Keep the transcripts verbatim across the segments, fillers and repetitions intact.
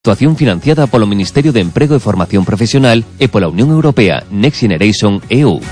Actuación financiada polo Ministerio de Emprego e Formación Profesional e pola Unión Europea Next Generation E U.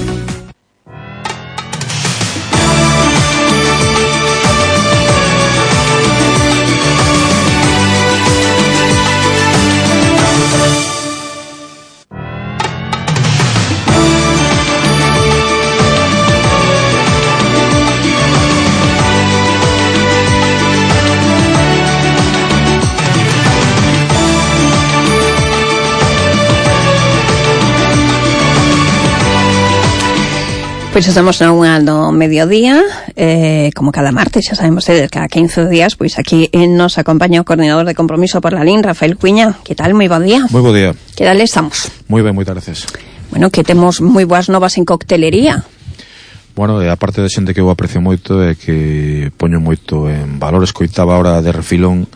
Pois estamos na unha do mediodía, eh, como cada martes, xa sabemos ustedes, cada quince días, pois aquí nos acompaña o coordinador de Compromiso por la L I N, Rafael Cuiña. Que tal? Moi bo día. Moi bo día. Que tal estamos? Moi ben, moitas gracias. Bueno, que temos moi boas novas en coctelería. Bueno, e a parte de xente que eu aprecio moito e que poño moito en valor, escoitaba ahora de refilón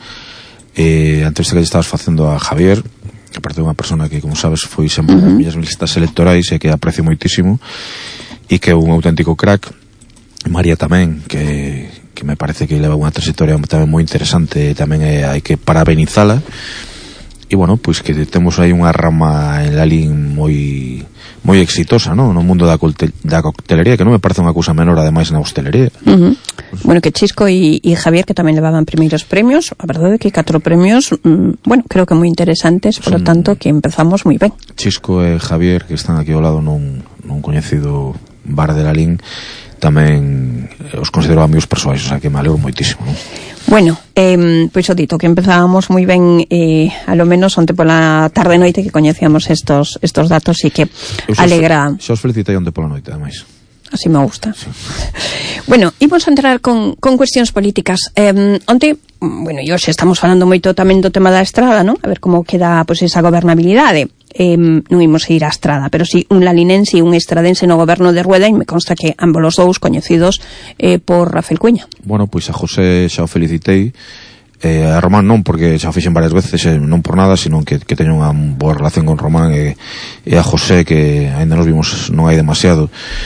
eh, antes de que estabas facendo a Javier, que aparte de unha persona que, como sabes, foi sempre uh -huh. nas miñas listas electorais e que aprecio moitísimo, e que é un auténtico crack. María tamén, que, que me parece que leva unha trayectoria tamén moi interesante, e tamén é, hai que parabenizala. E bueno, pois que temos aí unha rama en la L I N moi moi exitosa, ¿no? No mundo da, da coctelería, que non me parece unha cousa menor ademais na hostelería. Uh -huh. Bueno, que Chisco e Javier, que tamén levaban primeiros premios, a verdade é que catro premios, mmm, bueno, creo que moi interesantes, por lo tanto que empezamos moi ben. Chisco e Javier, que están aquí ao lado nun, nun coñecido bar de la L I N, tamén os considero amigos persoais, o sea que me alegro moitísimo, non? Bueno, eh, pois o dito, que empezábamos moi ben, eh, a lo menos onte pola tarde noite que coñecíamos estos estos datos e que xa alegra. Xa os felicitei onte pola noite, ademais. Así me gusta. Sí. Bueno, imos a entrar con, con cuestións políticas. Eh, onte, bueno, e hoxe estamos falando moito tamén do tema da estrada, non? A ver como queda, pois, esa gobernabilidade. Eh, non imos a ir á estrada, pero si un lalinense e un estradense no goberno de Rueda, e me consta que ambos os dous coñecidos eh, por Rafael Cuiña. Bueno, pois a José xa o felicitei, eh, a Román non, porque xa o fixen varias veces, eh, non por nada, sino que, que teño unha boa relación con Román, e, e a José, que ainda nos vimos non hai demasiado,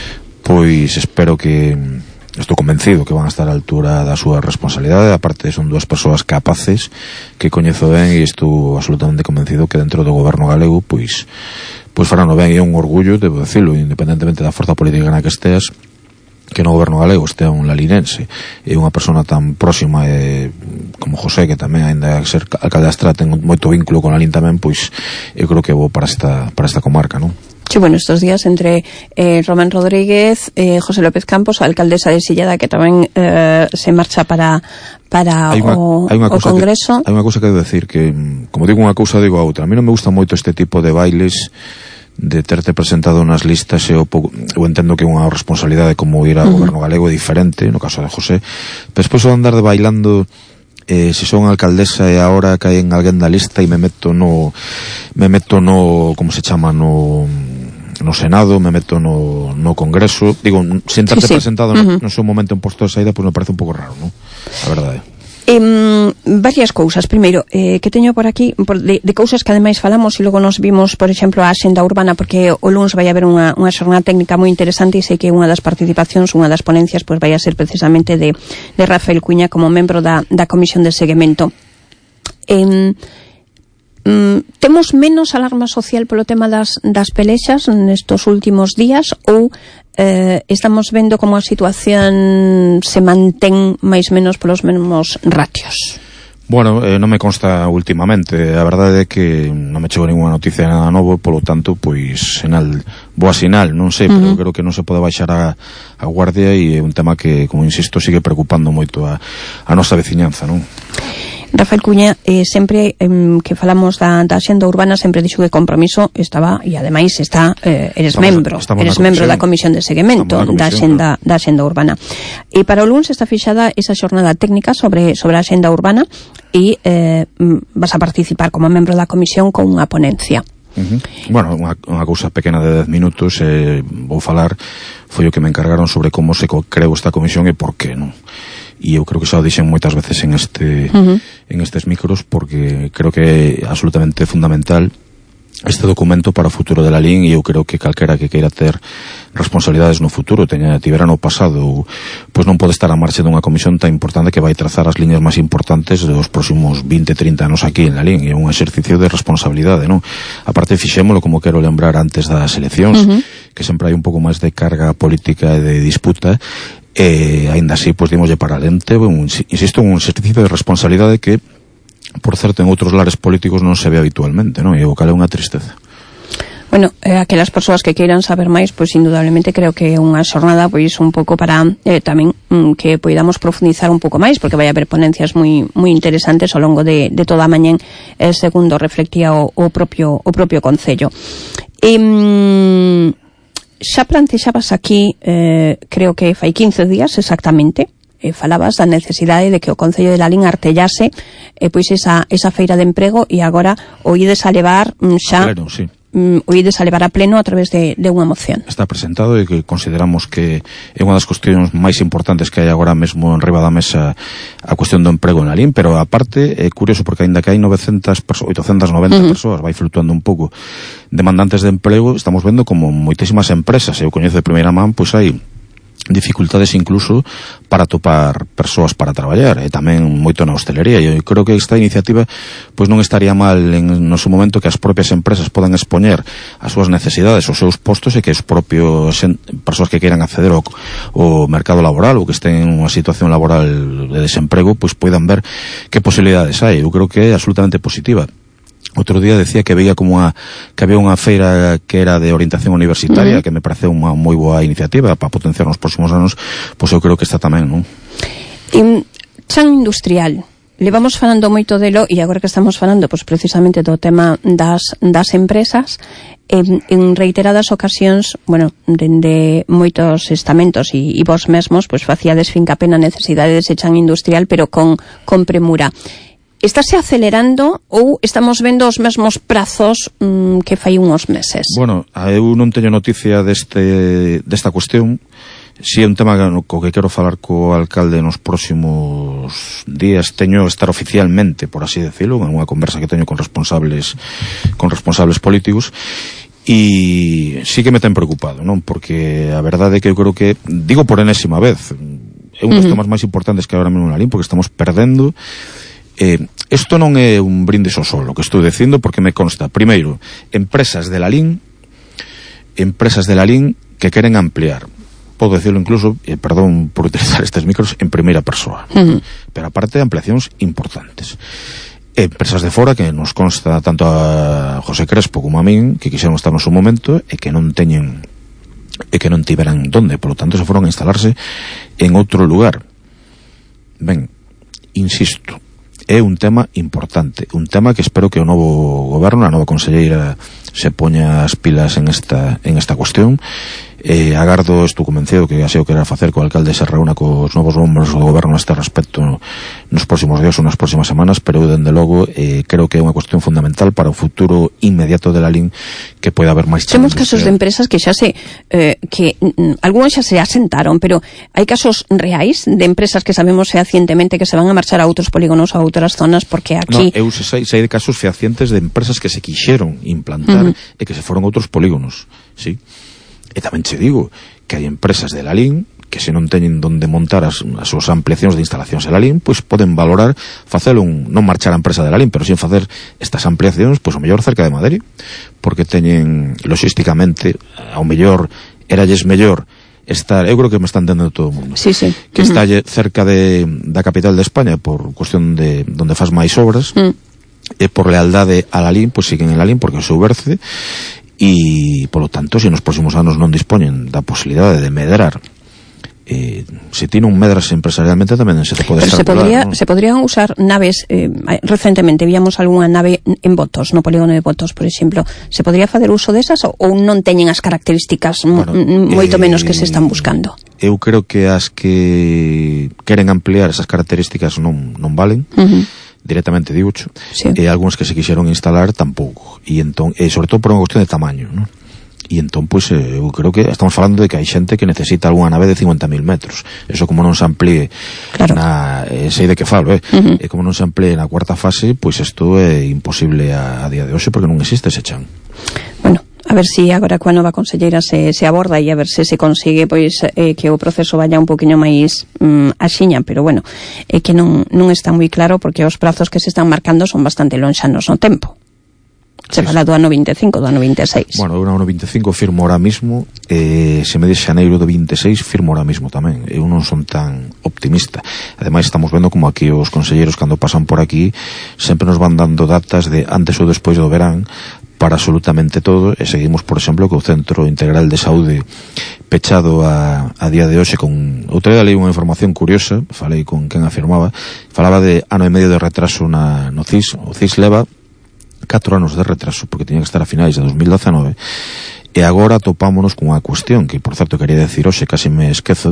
pois espero que, estou convencido que van a estar á altura da súa responsabilidade. Aparte, son dúas persoas capaces que coñezo ben, e estou absolutamente convencido que dentro do goberno galego pois pois farano ben. E é un orgullo, debo decirlo, independentemente da forza política na que esteas, que no goberno galego estea un lalinense e unha persona tan próxima eh, como José, que tamén ainda ser alcalde da Estrada ten moito vínculo con a L I N tamén, pois eu creo que é bo para esta, para esta comarca, non? Sí, bueno, estos días entre eh, Román Rodríguez, eh, José López Campos, a alcaldesa de Silleda, que tamén eh, se marcha para para hai unha, o, hai unha o Congreso. Que, hai unha cousa que debo decir, que como digo unha cousa, digo a outra. A mí non me gusta moito este tipo de bailes de terte presentado nas listas, e o pouco, eu entendo que é unha responsabilidade como ir ao uh -huh. goberno galego é diferente, no caso de José, pero despois o andar de bailando, eh, se son alcaldesa e agora cae en alguén da lista e me meto no me meto no, como se chama, no no Senado, me meto no, no Congreso, digo, sentarte sí, sí. presentado uh -huh. no, no seu momento en posto de saída, pois pues me parece un pouco raro, non? A verdade. Eh, varias cousas. Primeiro, eh, que teño por aquí por, de, de cousas que ademais falamos, e logo nos vimos, por exemplo, a Axenda Urbana, porque o luns vai haber unha, unha xornada técnica moi interesante, e sei que unha das participacións, unha das ponencias, pois vai a ser precisamente de, de Rafael Cuiña como membro da, da Comisión de Seguimento. Eh, Mm, temos menos alarma social polo tema das, das pelexas nestos últimos días, ou eh, estamos vendo como a situación se mantén máis menos polos mesmos ratios? Bueno, eh, non me consta últimamente. A verdade é que non me chegou ninguna noticia nada novo, polo tanto, pois, sinal, boa sinal, non sei, pero uh -huh. creo que non se pode baixar a, a guardia, e é un tema que, como insisto, sigue preocupando moito a, a nosa veciñanza, non? Rafael Cuiña, eh, sempre eh, que falamos da, da Axenda Urbana, sempre dixo que Compromiso estaba, e ademais está, eh, eres estamos, membro estamos eres membro da Comisión de Seguimento da Axenda, da Axenda Urbana, e para o luns está fixada esa xornada técnica sobre, sobre a Axenda Urbana, e eh, vas a participar como membro da Comisión con unha ponencia. Uh -huh. Bueno, unha, unha cousa pequena de dez minutos, eh, vou falar, foi o que me encargaron sobre como se creou esta comisión e por qué, non? E eu creo que xa o dixen moitas veces en este uh -huh. en estes micros, porque creo que é absolutamente fundamental este documento para o futuro de Lalín, e eu creo que calquera que queira ter responsabilidades no futuro, teña tivera no pasado, pois non pode estar a marcha dunha comisión tan importante que vai trazar as liñas máis importantes dos próximos vinte, trinta anos aquí en Lalín. É un exercicio de responsabilidade, non? A parte, fixémolo, como quero lembrar, antes das eleccións, uh-huh. que sempre hai un pouco máis de carga política e de disputa, e aínda así, pois dimoslle para lente, un, insisto, un exercicio de responsabilidade que, por certo, en outros lares políticos non se ve habitualmente, non? E o cal é unha tristeza. Bueno, eh, aquelas persoas que queiran saber máis, pois indudablemente creo que é unha xornada pois un pouco para eh, tamén mm, que poidamos profundizar un pouco máis, porque vai haber ponencias moi moi interesantes ao longo de, de toda a mañá, eh, segundo reflectía o, o propio o propio Concello. E mm, xa plantexabas aquí, eh, creo que fai quince días exactamente, eh, falabas da necesidade de que o Concello de Lalín artellase eh, pois esa, esa feira de emprego, e agora o ides a levar mm, xa claro, sí. mm, o ides a levar a pleno a través de, de unha moción. Está presentado, e que consideramos que é unha das cuestións máis importantes que hai agora mesmo en riba da mesa, a cuestión do emprego en Lalín, pero aparte é curioso porque aínda que hai novecentas persoas, oitocentas noventa uh-huh. persoas, vai flutuando un pouco demandantes de emprego, estamos vendo como moitísimas empresas, eu coñezo de primeira man, pois hai dificultades incluso para topar persoas para traballar, e tamén moito na hostelería. Eu creo que esta iniciativa pois non estaría mal en no seu momento que as propias empresas podan expoñer as súas necesidades, os seus postos, e que os propios en, persoas que queiran acceder ao, ao mercado laboral ou que estén en unha situación laboral de desemprego, pois poidan ver que posibilidades hai. Eu creo que é absolutamente positiva. Outro día decía que veía como a, que había unha feira que era de orientación universitaria, uh-huh. que me parece unha moi boa iniciativa para potenciar nos próximos anos, pois eu creo que está tamén, non? E, chan industrial, levamos falando moito delo, e agora que estamos falando pois precisamente do tema das, das empresas, en, en reiteradas ocasións, bueno, dende moitos estamentos e, e vos mesmos, pois facíades fincapé na necesidade dese chan industrial, pero con, con premura. Estáse acelerando ou estamos vendo os mesmos prazos mmm, que fai uns meses? Bueno, eu non teño noticia deste, desta cuestión. Si é un tema co que quero falar co alcalde nos próximos días, teño que estar oficialmente, por así decirlo, en unha conversa que teño con responsables con responsables políticos, e sí que me ten preocupado, non? Porque a verdade é que eu creo que, digo por enésima vez, é un dos uh-huh. temas máis importantes que agora mesmo en Lalín, porque estamos perdendo. Eh, isto non é un brindis ao sol o que estou dicindo, porque me consta, primeiro, empresas de Lalín empresas de Lalín que queren ampliar, podo decirlo incluso, eh, perdón por utilizar estes micros, en primeira persoa, uh-huh. pero aparte de ampliacións importantes. Empresas de fora que nos consta tanto a José Crespo como a min que quixeron estar no seu momento e que non teñen e que non tiveran donde, polo tanto se foron a instalarse en outro lugar. Ben, insisto, é un tema importante, un tema que espero que o novo goberno, a nova conselleira, se poña as pilas en esta en esta cuestión. Eh, agardo, estou convencido que así o quererá facer co alcalde se reúna cos novos membros do goberno neste respecto nos próximos días ou nas próximas semanas, pero eu, dende logo, eh, creo que é unha cuestión fundamental para o futuro inmediato de Lalín, que pode haber máis chances. Temos casos de empresas que xa se eh, que mm, algunhas xa se asentaron, pero hai casos reais de empresas que sabemos fehacientemente que se van a marchar a outros polígonos ou a outras zonas, porque aquí... No, eu sei, sei de casos fehacientes de empresas que se quixeron implantar uh-huh. e que se foron a outros polígonos, sí. E tamén che digo que hai empresas de Lalín que se non teñen donde montar as, as súas ampliacións de instalacións en Lalín, pois poden valorar facelo un, non marchar a empresa de Lalín, pero sin facer estas ampliacións, pois o mellor cerca de Madrid, porque teñen logísticamente, ao mellor eralles mellor estar, eu creo que me están entendendo todo o mundo, sí, sí. que uh-huh. está cerca de, da capital de España por cuestión de donde faz máis obras, uh-huh. e por lealdade a Lalín, pois siguen en Lalín porque o seu berce. E, polo tanto, se nos próximos anos non dispoñen da posibilidade de medrar, eh, se ti non medras empresarialmente tamén se te pode Pero se podría, ¿no? se podrían usar naves, eh, recentemente víamos algunha nave en Botos, no polígono de Botos, por exemplo, se podría facer uso desas ou, ou non teñen as características bueno, moito eh, menos que se están buscando? Eu creo que as que queren ampliar esas características non, non valen, uh-huh. directamente diucho, sí. e algúns que se quixeron instalar tampouco, e entón, e sobre todo por unha cuestión de tamaño, non? e entón, pois, eu creo que estamos falando de que hai xente que necesita algunha nave de cincuenta mil metros. Eso como non se amplíe, claro, na, eh, sei de que falo, eh? Uh-huh. E como non se amplíe na cuarta fase, pois isto é imposible a, a día de hoxe porque non existe ese chan. Bueno, a ver si agora coa nova conselleira se, se aborda e a ver se se consigue pois eh, que o proceso vaya un poquinho máis mm, axiña, pero bueno, é eh, que non, non está moi claro porque os prazos que se están marcando son bastante lonxanos no tempo. Se sí, fala do ano vinte e cinco, do ano vinte e seis. Bueno, do ano vinte e cinco firmo ahora mismo, eh, se me dice xaneiro do vinte e seis firmo ahora mismo tamén. Eu non son tan optimista. Ademais estamos vendo como aquí os conselleiros cando pasan por aquí sempre nos van dando datas de antes ou despois do verán para absolutamente todo, e seguimos, por exemplo, co Centro Integral de Saúde pechado a, a día de hoxe con... Outra vez leí unha información curiosa, falei con quen afirmaba, falaba de ano e medio de retraso na, no C I S. O C I S leva catro anos de retraso, porque tiña que estar a finais de dos mil dezenove, e agora topámonos cunha cuestión que, por certo, quería decir hoxe, casi me esquezo,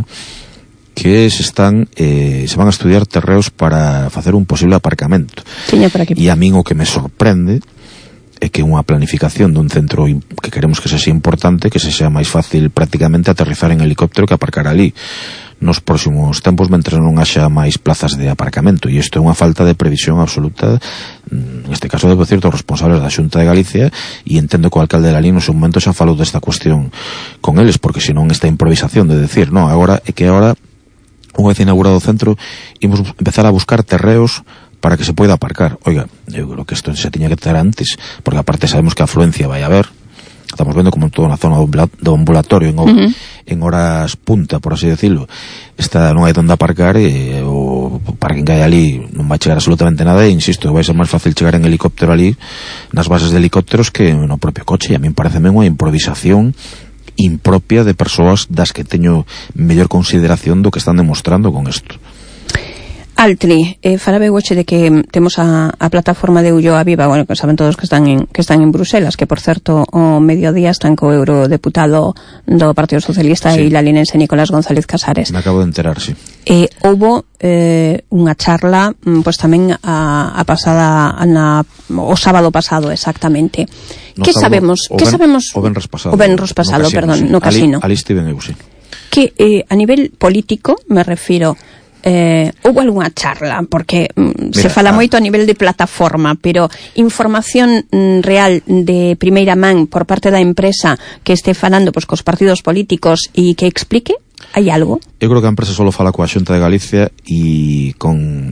que se están eh, se van a estudiar terreos para facer un posible aparcamento. Tiña por aquí. E a min o que me sorprende é que unha planificación dun centro que queremos que sexa importante, que se sea máis fácil prácticamente aterrizar en helicóptero que aparcar ali nos próximos tempos mentre non haxa máis plazas de aparcamento, e isto é unha falta de previsión absoluta, neste caso debo decir, dos responsables da Xunta de Galicia, e entendo que o alcalde de Lalín no seu momento xa falou desta cuestión con eles, porque senón esta improvisación de decir, no, agora é que agora unha vez inaugurado o centro imos empezar a buscar terreos para que se poida aparcar. Oiga, eu creo que isto se tiña que ter antes, porque aparte sabemos que a afluencia vai a haber. Estamos vendo como en toda a zona do ambulatorio en, uh-huh. en horas punta, por así decirlo, está, non hai donde aparcar, e o parking que hai ali non vai chegar absolutamente nada, e insisto, vai ser máis fácil chegar en helicóptero ali nas bases de helicópteros que no propio coche, e a min parece unha improvisación impropia de persoas das que teño mellor consideración do que están demostrando con isto. Altri, eh, falaba hoxe de que temos a, a plataforma de Ulloa Viva, bueno, que saben todos que están en que están en Bruselas, que por certo o mediodía están co eurodeputado do Partido Socialista sí. e lalinense Nicolás González Casares. Me acabo de enterar, sí. Eh, houbo eh, unha charla, pois pues, tamén a, a pasada na, o sábado pasado exactamente. No que sábado, sabemos? Que ben, sabemos? O benres pasado. O benres pasado, no casino, perdón, sí. no casino. Ali, ali estiven eu, sí. Que eh, a nivel político, me refiro, Eh, houve algunha charla, porque mm, Mira, se fala ah, moito a nivel de plataforma, pero información mm, real de primeira man por parte da empresa que este falando pois, cos partidos políticos e que explique, hai algo? Eu creo que a empresa só fala coa Xunta de Galicia e con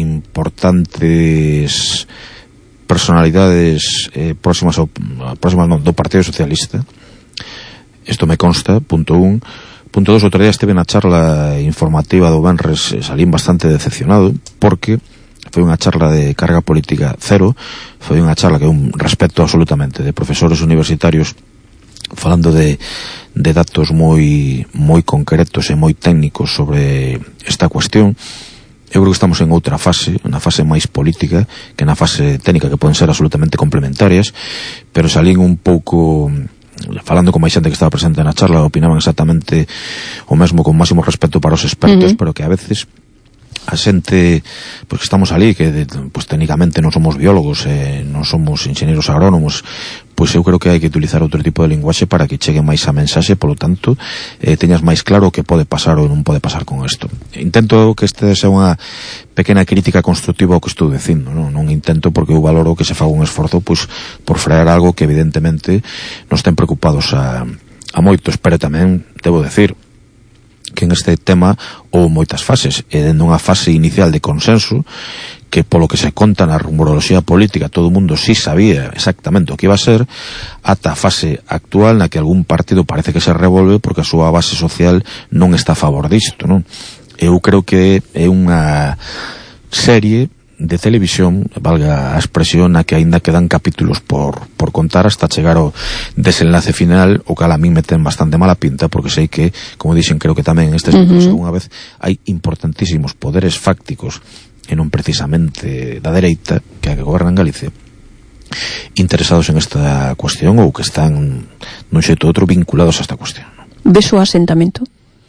importantes personalidades eh, próximas ao, próximas non, do Partido Socialista. Isto me consta, punto un. Punto dos, outro día esteve na charla informativa do Benres, salín bastante decepcionado, porque foi unha charla de carga política cero, foi unha charla que un respeto absolutamente de profesores universitarios falando de, de datos moi moi concretos e moi técnicos sobre esta cuestión. Eu creo que estamos en outra fase, na fase máis política que na fase técnica, que poden ser absolutamente complementarias, pero salín un pouco... falando con máis xente que estaba presente na charla, opinaban exactamente o mesmo, con máximo respeto para os expertos, uh-huh. pero que a veces a xente, pois que estamos ali, que de, pois técnicamente non somos biólogos, eh, non somos enxeñeiros agrónomos, pois eu creo que hai que utilizar outro tipo de linguaxe para que chegue máis a mensaxe, polo tanto, eh, teñas máis claro o que pode pasar ou non pode pasar con isto. Intento que este sea unha pequena crítica constructiva ao que estou dicindo, non, non intento, porque eu valoro que se faga un esforzo pois por frear algo que evidentemente nos ten preocupados a, a moitos, pero tamén debo decir que en este tema houve moitas fases, e dentro dunha fase inicial de consenso que polo que se conta na rumoroloxía política todo o mundo sí sabía exactamente o que iba a ser, ata a fase actual na que algún partido parece que se revolve porque a súa base social non está a favor disto, non? Eu creo que é unha serie de televisión, valga a expresión, na que aínda quedan capítulos por, por contar hasta chegar ao desenlace final, o cal a mí me ten bastante mala pinta, porque sei que, como dixen, creo que tamén estes uh-huh. libros unha vez, hai importantísimos poderes fácticos, e non precisamente da dereita, que a que goberna en Galicia, interesados en esta cuestión ou que están nun xeito ou outro vinculados a esta cuestión. Ves o asentamento?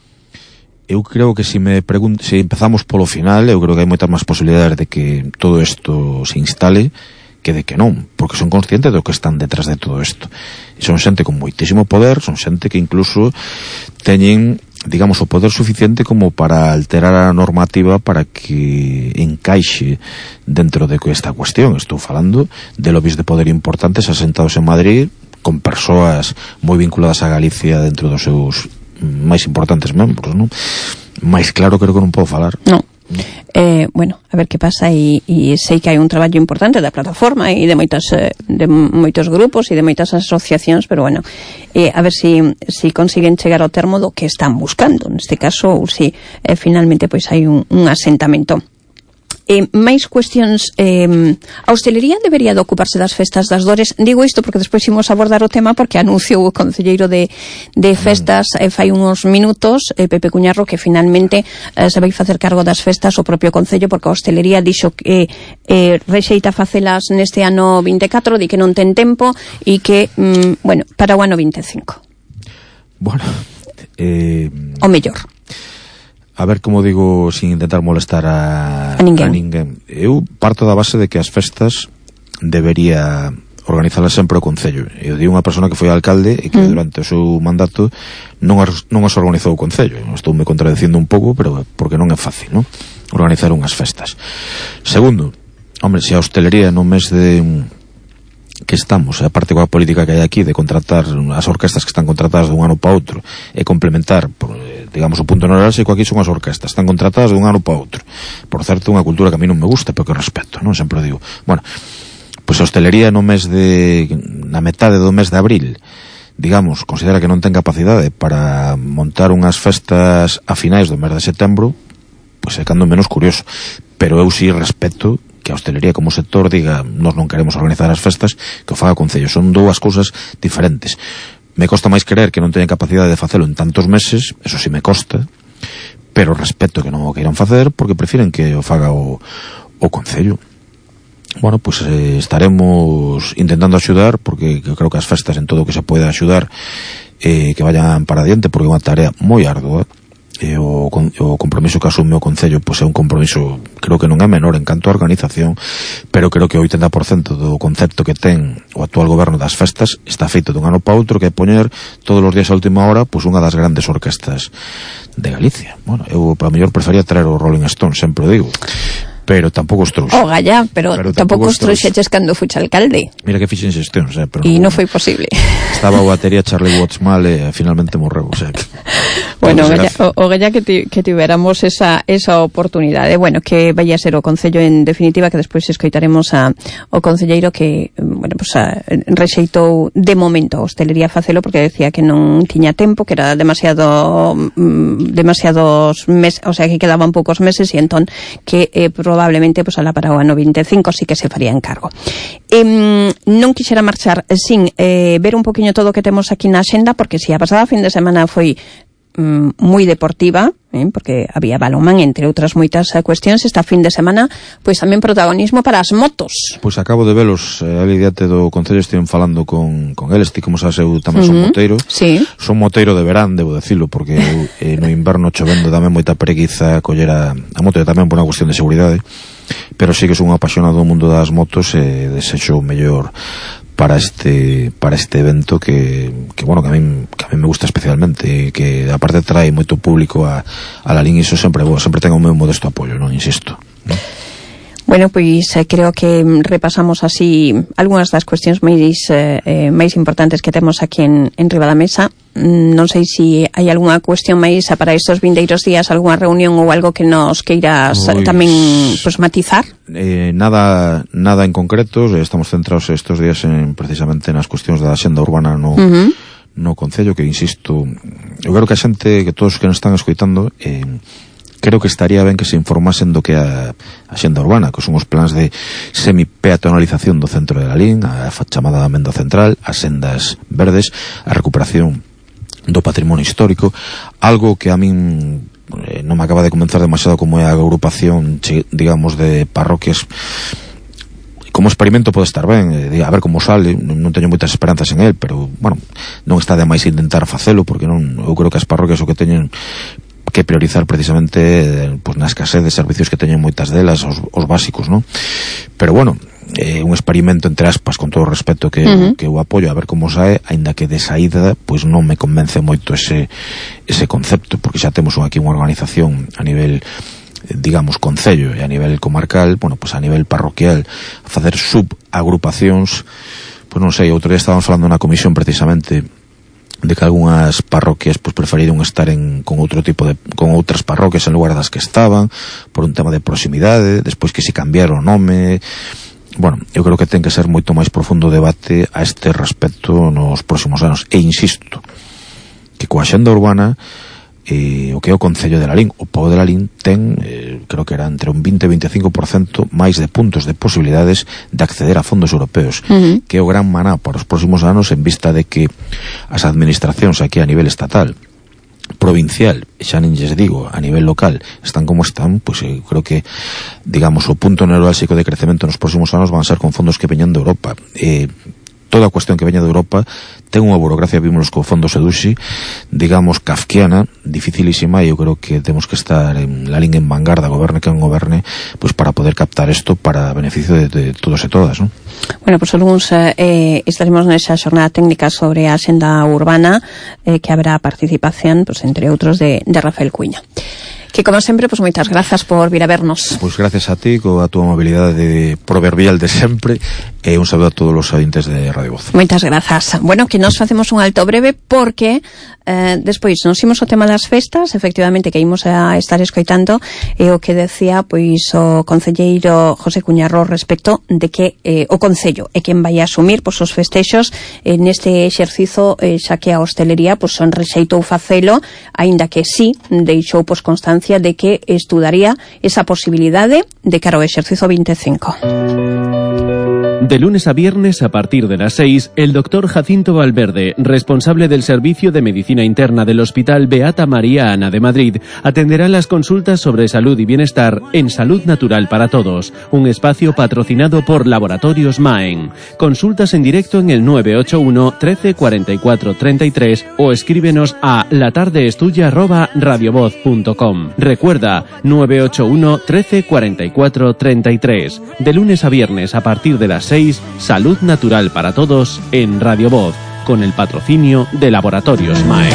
Eu creo que se me pregunto, se empezamos polo final, eu creo que hai moitas máis posibilidades de que todo isto se instale que de que non, porque son conscientes do que están detrás de todo isto. E son xente con moitísimo poder, son xente que incluso teñen, digamos, o poder suficiente como para alterar a normativa para que encaixe dentro de esta cuestión. Estou falando de lobbies de poder importantes asentados en Madrid, con persoas moi vinculadas a Galicia dentro dos seus máis importantes membros, non? Mais claro creo que non podo falar. Non. Eh, bueno, a ver que pasa, e, e sei que hai un traballo importante da plataforma e de moitos, de moitos grupos e de moitas asociacións, pero bueno, eh, a ver si, si consiguen chegar ao termo do que están buscando neste caso, ou si eh, finalmente pois hai un, un asentamento. Eh, máis cuestións, eh, a hostelería debería de ocuparse das festas das Dores. Digo isto porque despois imos abordar o tema, porque anunciou o concelleiro de, de festas eh, fai uns minutos, eh, Pepe Cuñarro, que finalmente eh, se vai facer cargo das festas o propio concello, porque a hostelería dixo que eh, rexeita facelas neste ano vinte e catro, di que non ten tempo e que, mm, bueno, para o ano vinte e cinco. Bueno, eh... o mellor. A ver, como digo, sin intentar molestar a, a, ninguén. a ninguén. Eu parto da base de que as festas debería organizalas sempre o Concello. Eu digo unha persona que foi alcalde e que mm. durante o seu mandato non as, non as organizou o Concello. Estou me contradicindo un pouco, pero porque non é fácil, non? Organizar unhas festas. Segundo, hombre, se a hostelería no mes de que estamos, aparte coa política que hai aquí de contratar as orquestas que están contratadas dun ano para outro e complementar, por, digamos, o punto neurálxico aquí son as orquestas, están contratadas dun ano para outro. Por certo, unha cultura que a mí non me gusta, pero que respeto, non? Sempre digo, bueno, pois a hostelería no mes de, na metade do mes de abril, digamos, considera que non ten capacidade para montar unhas festas a finais do mes de setembro, pois é cando menos curioso. Pero eu si respeto que a hostelería como sector diga nós non queremos organizar as festas, que o faga o Concello. Son dúas cousas diferentes. Me costa máis creer que non teñen capacidade de facelo en tantos meses, eso sí me costa, pero respeto que non o queiran facer porque prefiren que o faga o, o Concello. Bueno, pues eh, estaremos intentando axudar, porque creo que as festas en todo o que se poida axudar eh, que vayan para adiante, porque é unha tarea moi ardua. E o, o compromiso que asume o Concello pois é un compromiso, creo que non é menor en canto a organización, pero creo que o oitenta por cento do concepto que ten o actual goberno das festas está feito dun ano para outro, que é poñer todos os días a última hora pois unha das grandes orquestas de Galicia. Bueno, eu para mellor prefería traer o Rolling Stone, sempre o digo, pero tampouco os trouxe. O galla, pero, pero tampouco os trouxeches cando fuche alcalde. Mira que fixen xestións, eh, pero e non, non foi posible. Estaba a batería Charlie Watts mal e finalmente morreu, o sea, que bueno, o galla, o, o galla que, ti, que tiveramos esa, esa oportunidade. Bueno, que vai a ser o Concello en definitiva, que despois escoitaremos a, o concelleiro que, bueno, pues a, rexeitou de momento a hostelería facelo porque decía que non tiña tempo, que era demasiado mm, demasiados meses, o sea, que quedaban poucos meses e entón que eh, probablemente pues alá para o ano vinte e cinco sí que se faría encargo. Eh, non quixera marchar sin eh, ver un poquinho todo o que temos aquí na axenda, porque si a pasada fin de semana foi moi deportiva, eh, porque había balonmán, entre outras moitas eh, cuestións. Esta fin de semana, pois tamén protagonismo para as motos. Pois acabo de velos, eh, ali diante do Concello estiven falando con, con eles, ti como sabes, eu tamén son uh-huh. moteiro. Sí. Son moteiro de verán, debo decirlo, porque eu, eh, no inverno chovendo tamén moita preguiza coller a, a moto, tamén por unha cuestión de seguridade, pero sí que son un apasionado do mundo das motos e desexo o mellor para este para este evento que, que bueno, que a mí que a mí me gusta especialmente, que aparte trae moito público a, a la línea, e iso sempre, bueno, sempre tengo o meu modesto apoio, non insisto, ¿no? Bueno, pois eh, creo que repasamos así algunhas das cuestións máis eh, eh, máis importantes que temos aquí en, en riba da mesa. Non sei se si hai algunha cuestión máis para estes vindeiros días, algunha reunión ou algo que nos queiras pois, tamén pues, matizar. Eh, nada nada en concreto, estamos centrados estes días en, precisamente nas cuestións da xenda urbana no, uh-huh. no Concello, que insisto, eu creo que a xente, que todos que nos están escoitando, eh, creo que estaría ben que se informasen do que é a, a xenda urbana, que son os plans de semi-peatonalización do centro de Lalín, a chamada Amenda Central, as sendas verdes, a recuperación do patrimonio histórico, algo que a min eh, non me acaba de convencer demasiado, como é a agrupación, digamos, de parroquias. Como experimento pode estar ben, eh, a ver como sale, non teño moitas esperanzas en el, pero, bueno, non está de máis intentar facelo, porque non, eu creo que as parroquias o que teñen que priorizar precisamente pues, na escasez de servicios que teñen moitas delas, os, os básicos, ¿no? Pero bueno, eh, un experimento entre aspas, con todo o respeto que, uh-huh. que eu apoio, a ver como sae, aínda que de saída pois non me convence moito ese, ese concepto, porque xa temos aquí unha organización a nivel, digamos, concello e a nivel comarcal, bueno, pois a nivel parroquial, a facer subagrupacións, pois non sei, outro día estábamos falando na comisión precisamente de que algunhas parroquias pois preferiron estar en, con outro tipo de, con outras parroquias en lugar das que estaban, por un tema de proximidade, despois que se cambiaron o nome. Bueno, eu creo que ten que ser moito máis profundo o debate a este respecto nos próximos anos, e insisto que coa xenda urbana, eh, o que é o Concello de Lalín, o Pobo de Lalín ten, eh, creo que era entre un vinte e veinticinco por cento máis de puntos de posibilidades de acceder a fondos europeos, uh-huh. que é o gran maná para os próximos anos, en vista de que as administracións aquí a nivel estatal, provincial, xa nin lles digo, a nivel local, están como están, pois pues, eh, creo que, digamos, o punto neurálxico de crecemento nos próximos anos van a ser con fondos que veñan de Europa. Eh, toda a cuestión que veña de Europa ten unha burocracia, vimos co fondo Sedusi, digamos, kafkiana, dificilísima, e eu creo que temos que estar en la línea en vanguarda, goberne quen goberne, pois para poder captar isto para beneficio de, de todos e todas, non? Bueno, pois pues, algúns eh, estaremos nesa xornada técnica sobre a xenda urbana, eh, que habrá participación, pues, entre outros, de, de Rafael Cuña. Que, como sempre, pues moitas grazas por vir a vernos. Pois pues gracias a ti, coa túa amabilidade de proverbial de sempre, e un saludo a todos os oyentes de Radio Voz. Moitas grazas. Bueno, que nos facemos un alto breve porque eh, despois nos imos o tema das festas, efectivamente, que imos a estar escoitando e eh, o que decía pois o concelleiro José Cuñarro respecto de que eh, o concello é quen vai a asumir pois os festexos eh, neste exercizo, eh, xa que a hostelería pois son rexeitou facelo, aínda que sí deixou pois constancia de que estudaría esa posibilidade de cara ao exercizo vinte e cinco. De lunes a viernes a partir de las seis, el doctor Jacinto Valverde, responsable del Servicio de Medicina Interna del Hospital Beata María Ana de Madrid, atenderá las consultas sobre salud y bienestar en Salud Natural para Todos, un espacio patrocinado por Laboratorios Maen. Consultas en directo en el nueve ocho uno, trece, cuarenta y cuatro, treinta y tres o escríbenos a latardeestuya arroba radiovoz punto com. Recuerda, nueve ocho uno, trece, cuarenta y cuatro, treinta y tres. De lunes a viernes a partir de las seis, Salud Natural para Todos en Radio Voz, con el patrocinio de Laboratorios Maen.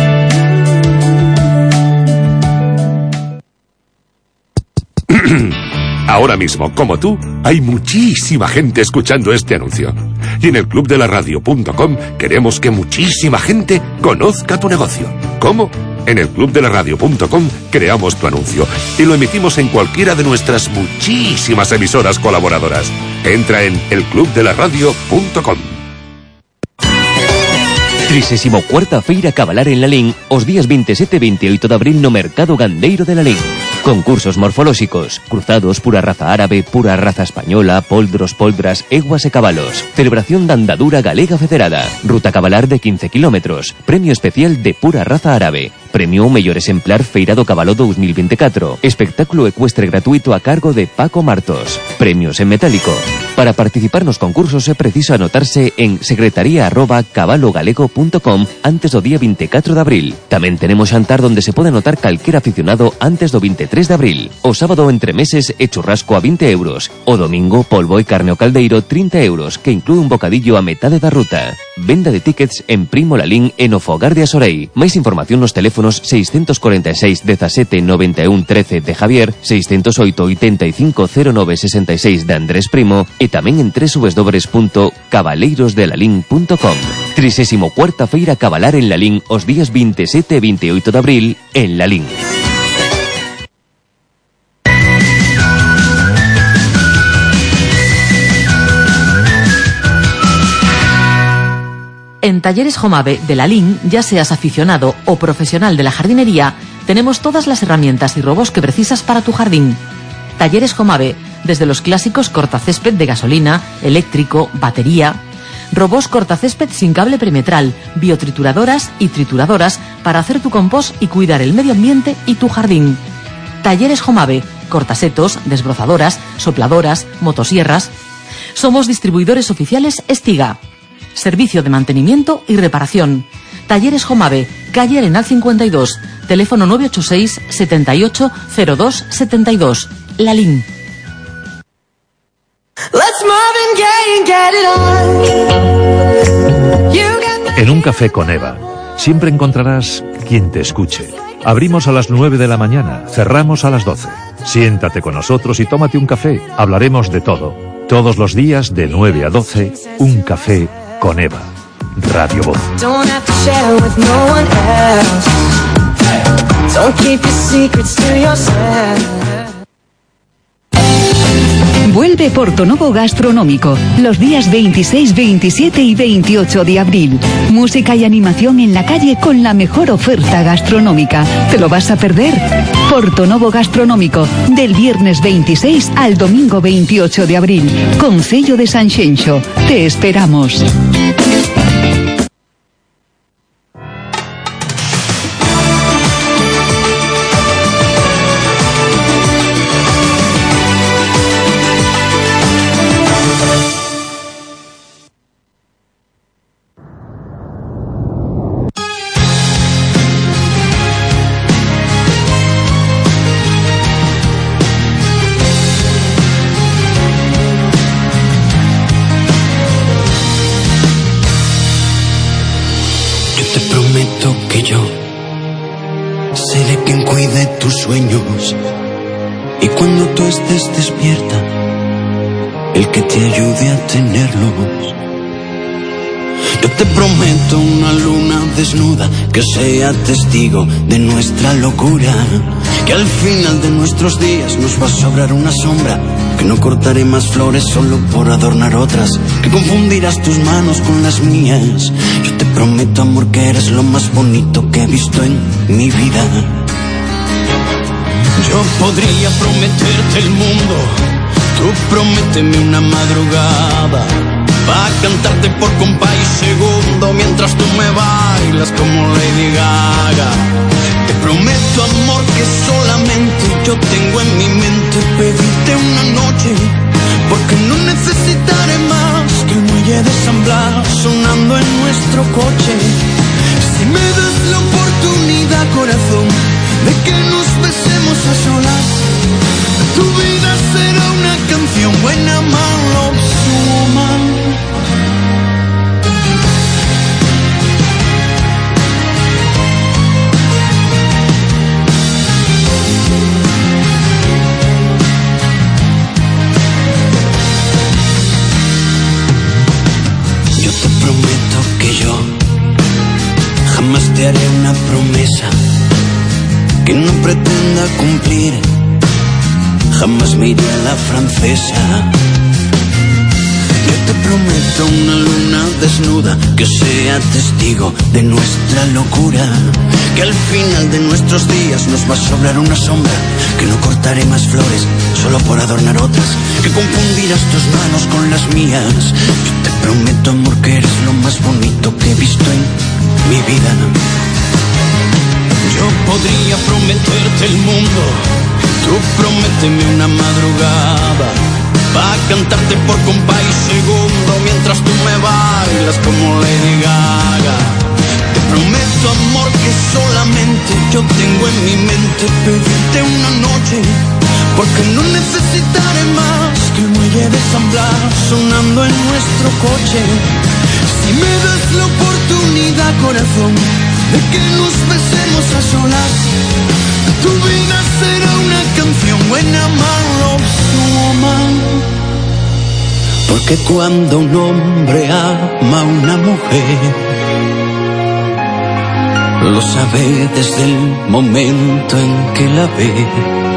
Ahora mismo, como tú, hay muchísima gente escuchando este anuncio. Y en el club de la radio punto com queremos que muchísima gente conozca tu negocio. ¿Cómo? En el club de la radio punto com creamos tu anuncio y lo emitimos en cualquiera de nuestras muchísimas emisoras colaboradoras. Entra en el club de la radio punto com. trisésimo cuarta Feira Cabalar en Lalín os días veintisiete e veintioito de abril no Mercado Gandeiro de Lalín. Concursos morfolóxicos, cruzados, pura raza árabe, pura raza española, poldros, poldras, eguas e cabalos. Celebración da andadura galega federada. Ruta cabalar de quince kilómetros. Premio especial de pura raza árabe. Premio mellor exemplar Feira do Cabalo dos mil veinticuatro. Espectáculo ecuestre gratuito a cargo de Paco Martos. Premios en metálico. Para participar nos concursos é preciso anotarse en secretaría arroba cabalogalego punto com antes do día veinticuatro de abril. Tamén tenemos xantar donde se pode anotar calquera aficionado antes do veintitrés de abril. O sábado entre meses e churrasco a vinte euros. O domingo polvo e carne ao caldeiro trinta euros, que inclúe un bocadillo a metade da ruta. Venda de tickets en Primo Lalín e no Fogar de Asorei. Máis información nos teléfonos seiscentos cuarenta e seis, dezasete, noventa e un, trece de Javier, seiscentos oito, oitenta e cinco, cero nove, sesenta e seis de Andrés Primo e tamén en doble u doble u doble u punto cabaleirosdelalín punto com. trisésimo cuarta Feira Cabalar en Lalín os días veintisiete e veintioito de abril en Lalín. En Talleres Jomave de Lalín, ya seas aficionado o profesional de la jardinería, tenemos todas las herramientas y robos que precisas para tu jardín. Talleres Jomave, desde los clásicos cortacésped de gasolina, eléctrico, batería, robos cortacésped sin cable perimetral, biotrituradoras y trituradoras para hacer tu compost y cuidar el medio ambiente y tu jardín. Talleres Jomave, cortasetos, desbrozadoras, sopladoras, motosierras. Somos distribuidores oficiales Estiga. Servicio de mantenimiento y reparación. Talleres Jomave, calle Arenal cincuenta y dos, teléfono nueve ocho seis, setenta y ocho, cero dos, setenta y dos. Lalín. Let's Marvin Gaye and get it on. You got the... En un café con Eva, siempre encontrarás quien te escuche. Abrimos a las nueve de la mañana, cerramos a las doce. Siéntate con nosotros y tómate un café. Hablaremos de todo. Todos los días de nueve a doce, un café con Eva. Radio Voz. Don't have to share with no one else. Don't keep your secrets to yourself. Vuelve Portonovo Gastronómico, los días veintiséis, veintisiete y veintiocho de abril. Música y animación en la calle con la mejor oferta gastronómica. ¿Te lo vas a perder? Portonovo Gastronómico, del viernes veintiséis al domingo veintiocho de abril. Concello de Sanxenxo. Te esperamos. Y cuando tú estés despierta, el que te ayude a tenerlos. Yo te prometo una luna desnuda que sea testigo de nuestra locura, que al final de nuestros días nos va a sobrar una sombra, que no cortaré más flores solo por adornar otras, que confundirás tus manos con las mías. Yo te prometo, amor, que eres lo más bonito que he visto en mi vida. Yo podría prometerte el mundo, tú prométeme una madrugada, pa' cantarte por compás y segundo mientras tú me bailas como Lady Gaga. Te prometo, amor, que solamente yo tengo en mi mente pedirte una noche, porque no necesitaré más que el muelle de San Blas sonando en nuestro coche. Si me das la oportunidad, corazón, de que nos besemos a solas, tu vida será una canción buena, man, love, woman. Yo te prometo que yo jamás te haré una promesa que no pretenda cumplir, jamás me iré a la francesa. Yo te prometo una luna desnuda que sea testigo de nuestra locura, que al final de nuestros días nos va a sobrar una sombra, que no cortaré más flores solo por adornar otras, que confundirás tus manos con las mías. Yo te prometo, amor, que eres lo más bonito que he visto en mi vida. Yo podría prometerte el mundo, tú prométeme una madrugada, pa' cantarte por compás y segundo mientras tú me bailas como Lady Gaga. Te prometo, amor, que solamente yo tengo en mi mente pedirte una noche, porque no necesitaré más que el muelle de San Blas sonando en nuestro coche. Si me das la oportunidad, corazón, de que nos besemos a solas, tu vida será una canción buena, man, love, woman. Porque cuando un hombre ama a una mujer, lo sabe desde el momento en que la ve.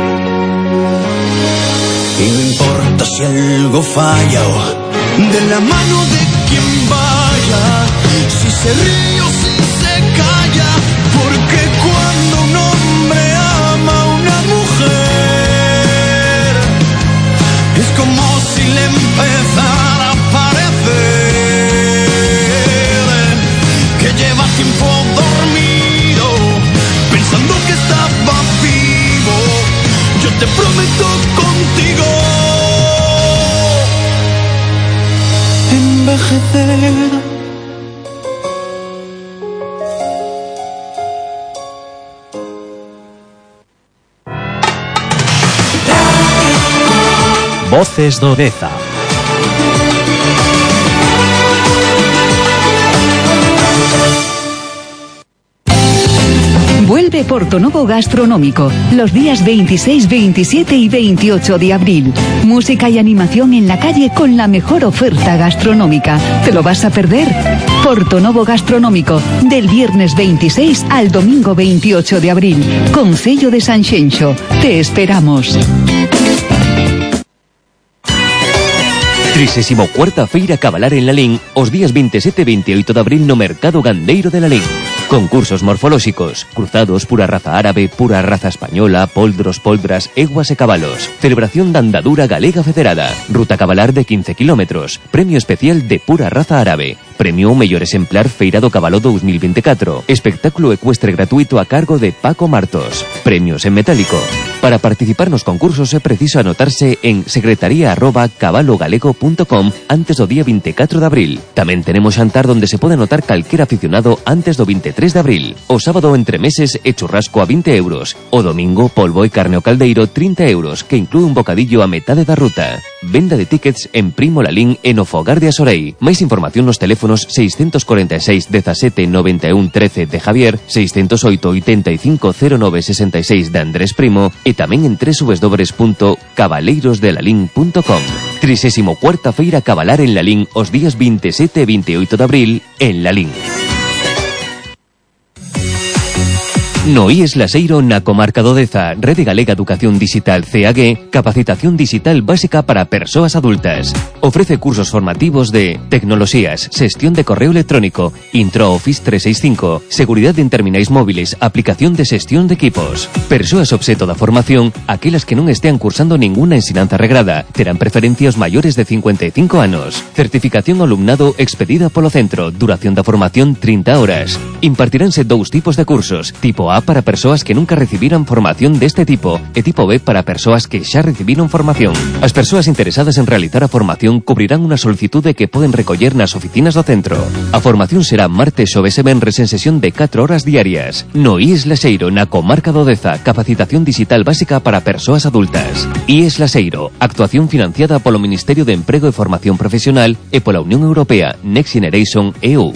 Y no importa si algo falla o de la mano de quien vaya, si se ríe o si se calla, porque cuando un hombre ama a una mujer, es como si le empezara a parecer que lleva tiempo dormido, pensando que estaba vivo. Yo te prometo contigo envejecer. Voces de Odeza. de Portonovo Gastronómico, los días veintiséis, veintisiete y veintiocho de abril. Música y animación en la calle con la mejor oferta gastronómica. ¿Te lo vas a perder? Portonovo Gastronómico, del viernes veintiséis al domingo veintiocho de abril. Concello de Sanxenxo. Te esperamos. trisésimo cuarta Feira Cabalar en Lalín os días veintisiete e veintiocho de abril no Mercado Gandeiro de Lalín. Concursos morfolóxicos, cruzados, pura raza árabe, pura raza española, poldros, poldras, eguas e cabalos. Celebración da andadura galega federada. Ruta cabalar de quince kilómetros. Premio especial de pura raza árabe. Premio mellor exemplar Feira do Cabalo dos mil veinticuatro. Espectáculo ecuestre gratuito a cargo de Paco Martos. Premios en metálico. Para participar nos concursos é preciso anotarse en secretaría arroba cabalogalego punto com antes do día veinticuatro de abril. Tamén tenemos xantar donde se pode anotar calquer aficionado antes do veintitrés de abril. O sábado entre meses e churrasco a vinte euros. O domingo polvo e carne ao caldeiro trinta euros, que inclúe un bocadillo a metade da ruta. Venda de tickets en Primo Lalín e no Fogar de Asorei. Máis información nos teléfonos seiscentos cuarenta y seis dezasete noventa y uno trece de Javier, seiscentos oito ochenta y cinco cero nove sesenta y seis de Andrés Primo e tamén en doble u doble u doble u punto cabaleiros de lalín punto com. trisésimo cuarta Feira Cabalar en Lalín os días veintisiete e veintiocho de abril en Lalín. No I E S Laseiro na comarca do Deza, Rede Galega Educación Digital C A G, capacitación digital básica para persoas adultas. Ofrece cursos formativos de tecnoloxías, xestión de correo electrónico, Intro Office trescientos sesenta y cinco, seguridad en terminais móviles, aplicación de xestión de equipos. Persoas obxeto da formación, aquelas que non estean cursando ninguna ensinanza regrada, terán preferencia os maiores de cincuenta y cinco anos. Certificación ao alumnado expedida polo centro, duración da formación trinta horas. Impartiránse dous tipos de cursos, tipo A para persoas que nunca recibiran formación deste tipo e tipo B para persoas que xa recibiron formación. As persoas interesadas en realizar a formación cubrirán unha solicitude que poden recoller nas oficinas do centro. A formación será martes, xoves e venres en sesión de catro horas diarias. No I E S Laseiro, na comarca do Deza, capacitación digital básica para persoas adultas. I E S Laseiro, actuación financiada polo Ministerio de Emprego e Formación Profesional e pola Unión Europea, Next Generation E U.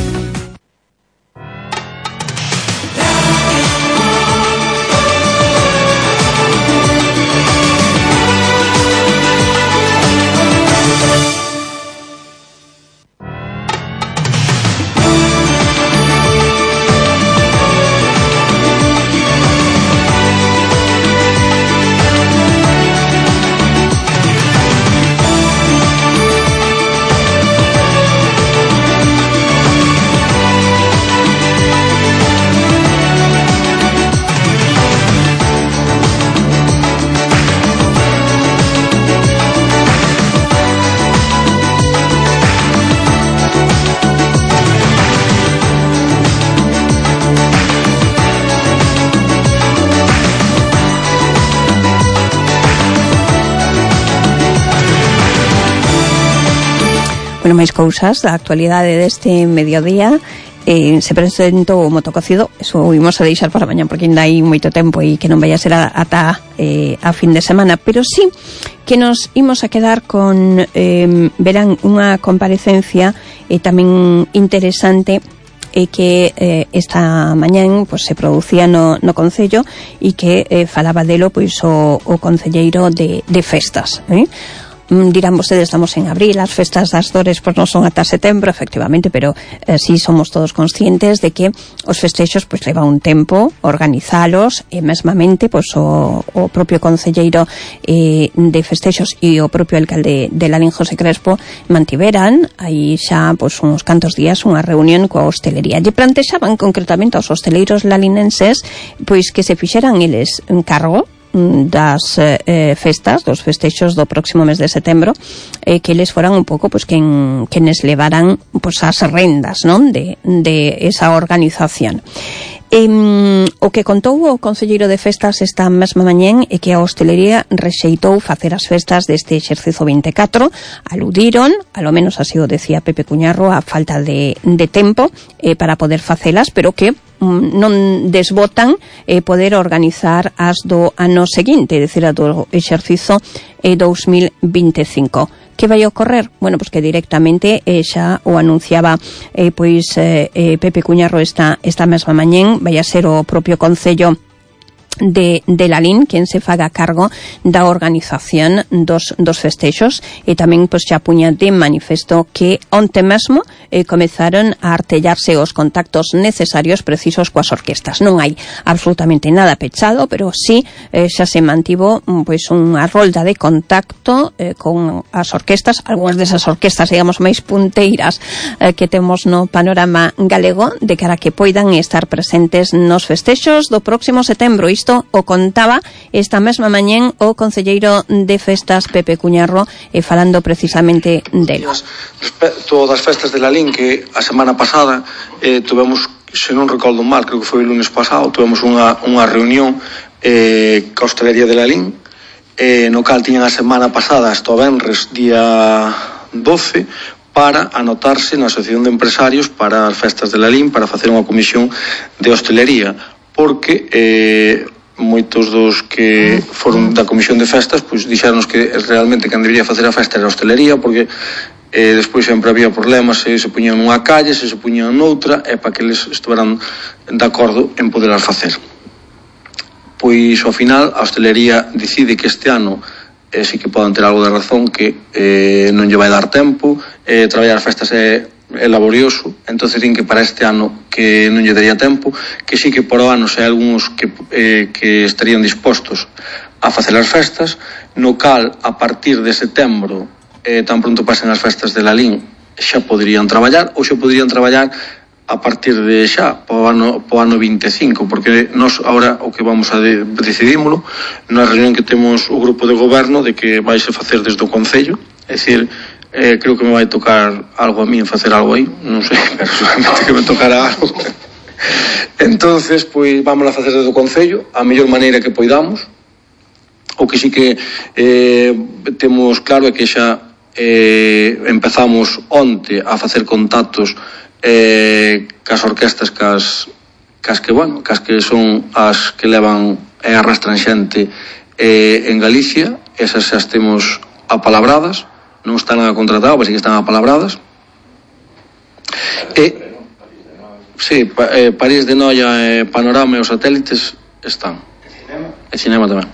Bueno, máis cousas da actualidade deste mediodía. Eh, se presentou o motococido, eso vimos a deixar para mañá porque ainda hai moito tempo e que non vai a ser ata eh, a fin de semana, pero sí que nos imos a quedar con eh, verán unha comparecencia e eh, tamén interesante e que eh, esta mañán pues, se producía no, no Concello e que eh, falaba delo pois o, o concelleiro de, de festas, eh? Dirán vostedes, estamos en abril, as festas das dores pois non son ata setembro, efectivamente, pero eh, sí somos todos conscientes de que os festexos pois leva un tempo organizalos e mesmamente pois o, o propio concelleiro eh, de festexos e o propio alcalde de Lalín, José Crespo, mantiveran aí xa pois uns cantos días unha reunión coa hostelería. Lle plantexaban concretamente aos hosteleiros lalinenses pois que se fixeran eles en cargo das eh, festas, dos festexos do próximo mes de setembro, eh, que eles foran un pouco pues, quen, quenes levaran pues, as rendas, non? De, de esa organización. E, o que contou o concelleiro de festas esta mesma mañén é que a hostelería rexeitou facer as festas deste exercizo veinticuatro, aludiron, alo menos así o decía Pepe Cuñarro, a falta de, de tempo eh, para poder facelas, pero que mm, non desbotan eh, poder organizar as do ano seguinte, é dicir, a do exercizo eh, dos mil veinticinco. Que vai ocorrer? Bueno, pois que directamente eh, xa o anunciaba eh, pois eh, eh, Pepe Cuñarro esta, esta mesma mañén, vai a ser o propio Concello de, de Lalín quen se faga cargo da organización dos, dos festexos, e tamén pois xa puña de manifesto que onte mesmo eh, comezaron a artellarse os contactos necesarios precisos coas orquestas. Non hai absolutamente nada pechado, pero sí eh, xa se mantivo pois unha rolda de contacto eh, con as orquestas, algunhas desas orquestas digamos máis punteiras eh, que temos no panorama galego, de cara que poidan estar presentes nos festexos do próximo setembro. Isto o contaba esta mesma mañén o concelleiro de festas Pepe Cuñarro, e falando precisamente delo. Respecto das festas de Lalín, que a semana pasada eh, tuvemos, se non recordo mal, creo que foi o lunes pasado, tuvemos unha, unha reunión eh, ca hostelería de Lalín, eh, no cal tiñan a semana pasada hasta o venres día doce para anotarse na Asociación de Empresarios para as festas de Lalín, para facer unha comisión de hostelería, porque eh, moitos dos que foron da comisión de festas pois dixéronos que realmente quen debería facer a festa era a hostelería, porque eh, despois sempre había problemas se se puñan nunha calle, se se puñan noutra, e para que eles estiveran de acordo en poderlas facer. Pois ao final a hostelería decide que este ano eh, sí que poden ter algo de razón, que eh, non lle vai dar tempo, eh, traballar as festas é é laborioso, entonces din que para este ano que non lle daría tempo, que sí que por o ano se hai algúns que, eh, que estarían dispostos a facer as festas, no cal a partir de setembro, eh, tan pronto pasen as festas de Lalín, xa poderían traballar, ou xa poderían traballar a partir de xa, po ano, po ano vinte e cinco, porque nós agora o que vamos a de, decidímolo na reunión que temos o grupo de goberno de que vaise facer desde o Concello, é dicir, Eh, creo que me vai tocar algo a mí en facer algo aí, non sei, pero seguramente que me tocará algo. Entonces, pois, vamos a facer desde o Concello a mellor maneira que poidamos. O que sí que eh, temos claro é que xa eh, empezamos onte a facer contactos eh, cas orquestas cas, cas que, bueno, cas que son as que levan e arrastran xente eh, en Galicia. Esas xa temos apalabradas, non están a contratar, pero sí que están apalabradas. E sí, pa, eh, París de Noia, eh, Panorama e os satélites están. E cinema tamén.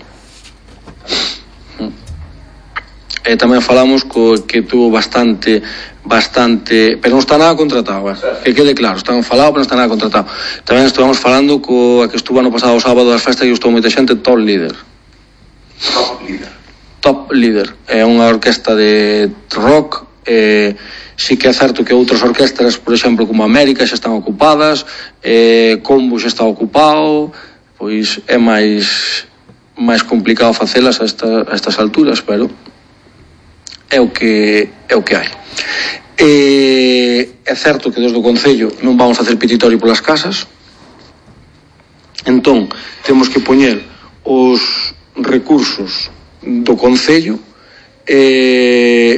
E tamén falamos co que tuvo bastante bastante, pero non está nada contratado, eh? Que quede claro, están falado, pero non está nada contratado. Tamén estuvamos falando co a que estuvo ano pasado o sábado das festas e gustou moita xente, Top Líder. Top Líder. Top Líder é unha orquesta de rock, eh, sí que é certo que outras orquestas, por exemplo, como América xa están ocupadas, eh, Combo xa está ocupado, pois é máis máis complicado facelas a, esta, a estas alturas, pero é o que é o que hai. Eh, é certo que desde o Concello non vamos facer petitorio polas casas, entón temos que poñer os recursos do Concello, eh,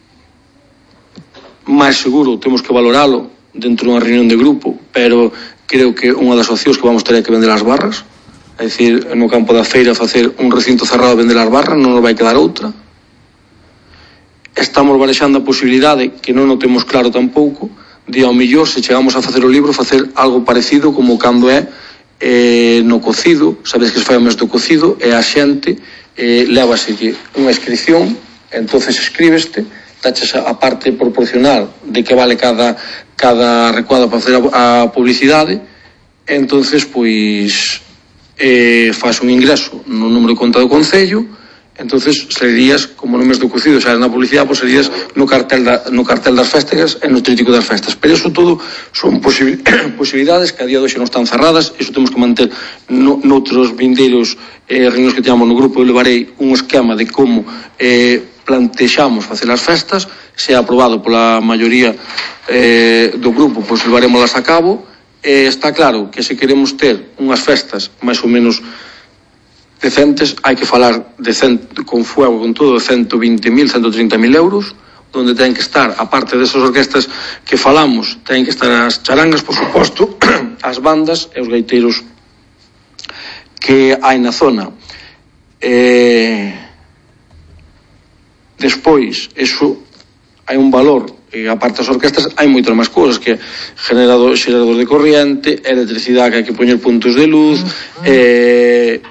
máis seguro temos que valoralo dentro dunha reunión de grupo, pero creo que unha das opcións que vamos ter é que vender as barras, é dicir, no campo da feira facer un recinto cerrado e vender as barras, non nos vai quedar outra. Estamos barexando a posibilidade, que non o temos claro tampouco, de ao millor, se chegamos a facer o libro, facer algo parecido como cando é eh, no cocido, sabedes que se fai o mes do cocido, e a xente eh, levaselle unha inscripción, entonces escríbeste, taches a parte proporcional de que vale cada, cada recuadro para facer a, a publicidade, entonces pois eh, faz un ingreso no número de conta do Concello, entonces serías, como no mes do cocido xa na publicidade, pois serías no cartel, da, no cartel das festas e no trítico das festas, pero iso todo son posibil, posibilidades que a día de hoxe non están cerradas. Iso temos que manter no, noutros vindeiros eh, reunións que teñamos no grupo. Eu levarei un esquema de como eh, plantexamos facer as festas, se é aprobado pola maioría eh, do grupo, pois levarémolas a cabo. Eh, está claro que se queremos ter unhas festas máis ou menos decentes, hai que falar de cento, con fuego, con todo, ciento veinte mil, ciento treinta mil euros, onde ten que estar, aparte desas orquestas que falamos, ten que estar as charangas, por suposto, as bandas e os gaiteiros que hai na zona. Eh, Despois, eso hai un valor, e aparte das orquestas hai moitas máis cousas, que generador, xerador de corriente, electricidade que hai que poñer puntos de luz, eh,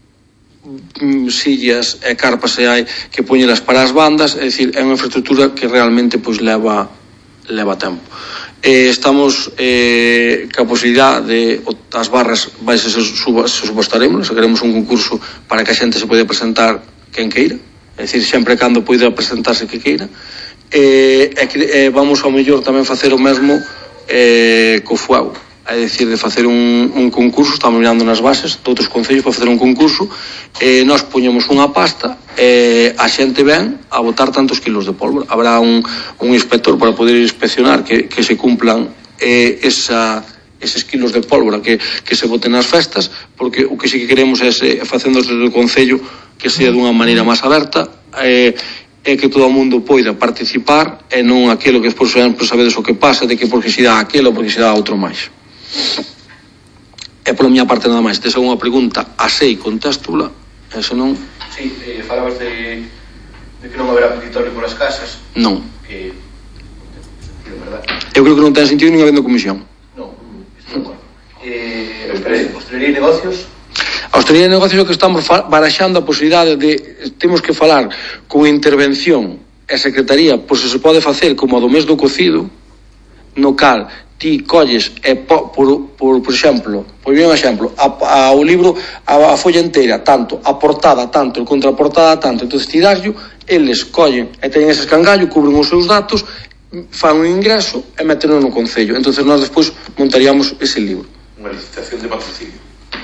sillas e carpas e hai que poñelas para as bandas, é dicir, é unha infraestructura que realmente pois leva leva tempo. Eh, estamos eh, ca posibilidade de as barras vais a ser supostaremos, queremos un concurso para que a xente se pode presentar quen queira, é dicir, sempre cando poida presentarse que queira, e eh, eh, vamos ao mellor tamén facer o mesmo eh, co fuego, é dicir, de facer un, un concurso, estamos mirando nas bases de outros concellos para facer un concurso, e eh, nós poñemos unha pasta e eh, a xente ven a botar tantos kilos de pólvora, habrá un, un inspector para poder inspeccionar que, que se cumplan eh, esa, eses kilos de pólvora que, que se boten nas festas, porque o que sí que queremos é se, facendo desde o concello que sea dunha maneira máis aberta, eh, é que todo o mundo poida participar e non aquilo que por exemplo sabedes o que pasa de que porque se dá aquilo ou porque se dá outro máis. É pola miña parte nada máis. Tes alguna pregunta? A sei, contéstola, e se non... Sí, eh, falabas de, de que non haberá petitorio polas casas. Non. Que... Eu creo que non ten sentido nin habendo comisión. Non, estou de acordo. Eh, hostelería e negocios... A hostelería de negocios é que estamos baraxando a posibilidade de temos que falar con intervención e secretaría, pois se se pode facer como a do mes do cocido, no cal ti colles e po, por, por, por exemplo, por un exemplo, a, a, o libro, a, a folla inteira, tanto a portada, tanto a contraportada, tanto, entonces ti daslo, eles collen e teñen ese escangallo, cubren os seus datos, fan un ingreso e metenlo no concello. Entonces nós despois montaríamos ese libro. Unha licitación de patrocinio.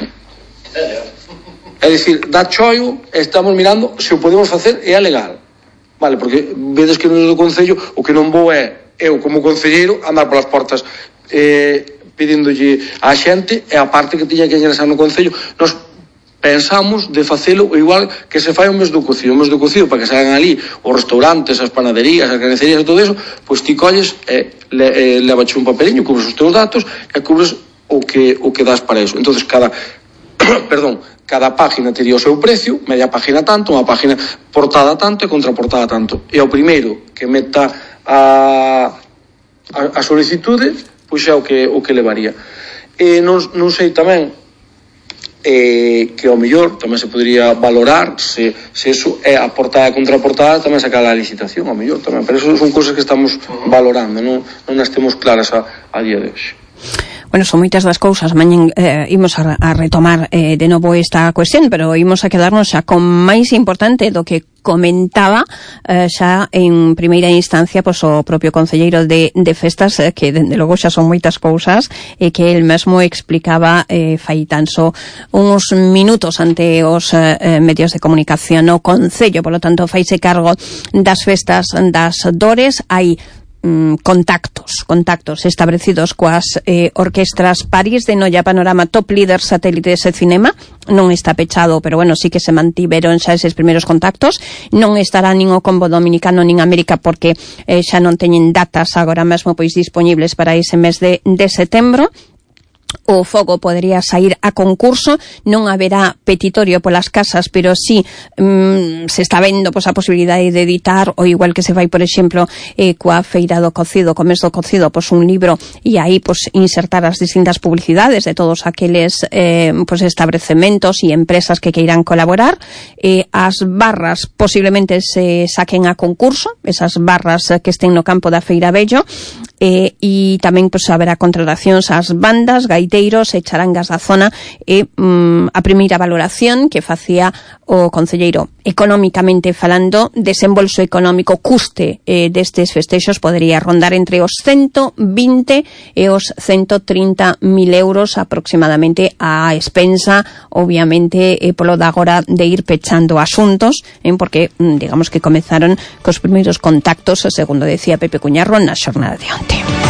É dicir, dá choio, estamos mirando se o podemos facer e é legal, vale, porque vedes que no do concello o que non vou é eu como concelleiro andar polas portas eh, pedíndolle á xente e a parte que tiña que ingresar no concello. Nos pensamos de facelo igual que se fai o mes do cocido, o mes do cocido para que salgan ali os restaurantes, as panaderías, as carnicerías e todo eso, pois ti colles e le, eh, levache un papeliño, cubres os teus datos e cubres o que, o que das para eso. Entonces cada perdón, cada página tería o seu precio, media página tanto, unha página portada tanto e contraportada tanto. E o primeiro que meta a, a, a solicitude, pois é o que, o que levaría. E non, non sei tamén eh, que ao mellor tamén se podría valorar se, se eso é a portada e contraportada, tamén sacar a licitación, ao mellor tamén, pero eso son cousas que estamos valorando, non, non as temos claras a, a día de hoxe. Bueno, son moitas das cousas. Mañen eh, imos a, a retomar eh, de novo esta cuestión, pero imos a quedarnos xa con máis importante do que comentaba eh, xa en primeira instancia pois o propio concelleiro de, de festas, eh, que dende logo xa son moitas cousas e que el mesmo explicaba eh, fai tan só uns minutos ante os eh, medios de comunicación. O concello, polo tanto, faise cargo das festas das Dores. Hai contactos, contactos establecidos coas eh, orquestras París de Noia, Panorama, Top Líder, Satélites e Cinema. Non está pechado, pero bueno, sí que se mantiveron xa eses primeiros contactos. Non estará nin o Combo Dominicano nin América porque eh, xa non teñen datas agora mesmo pois disponibles para ese mes de, de setembro. O fogo podería sair a concurso, non haberá petitorio polas casas, pero sí mm, se está vendo pois, a posibilidade de editar, ou igual que se vai, por exemplo, eh, coa feira do cocido, co mes do cocido, pois un libro, e aí pois insertar as distintas publicidades de todos aqueles eh, pois establecementos e empresas que queiran colaborar. Eh, as barras posiblemente se saquen a concurso, esas barras que estén no campo da Feira Bello, eh, e tamén pois haberá contratacións ás bandas, gaiteiros e charangas da zona, e mm, a primeira valoración que facía o concelleiro económicamente falando, desembolso económico, custe eh, destes festexos podería rondar entre os ciento vinte e os ciento trinta mil euros aproximadamente, a expensa obviamente eh, polo de agora de ir pechando asuntos, eh, porque mm, digamos que comezaron cos primeiros contactos, segundo decía Pepe Cuñarro na xornada de onte.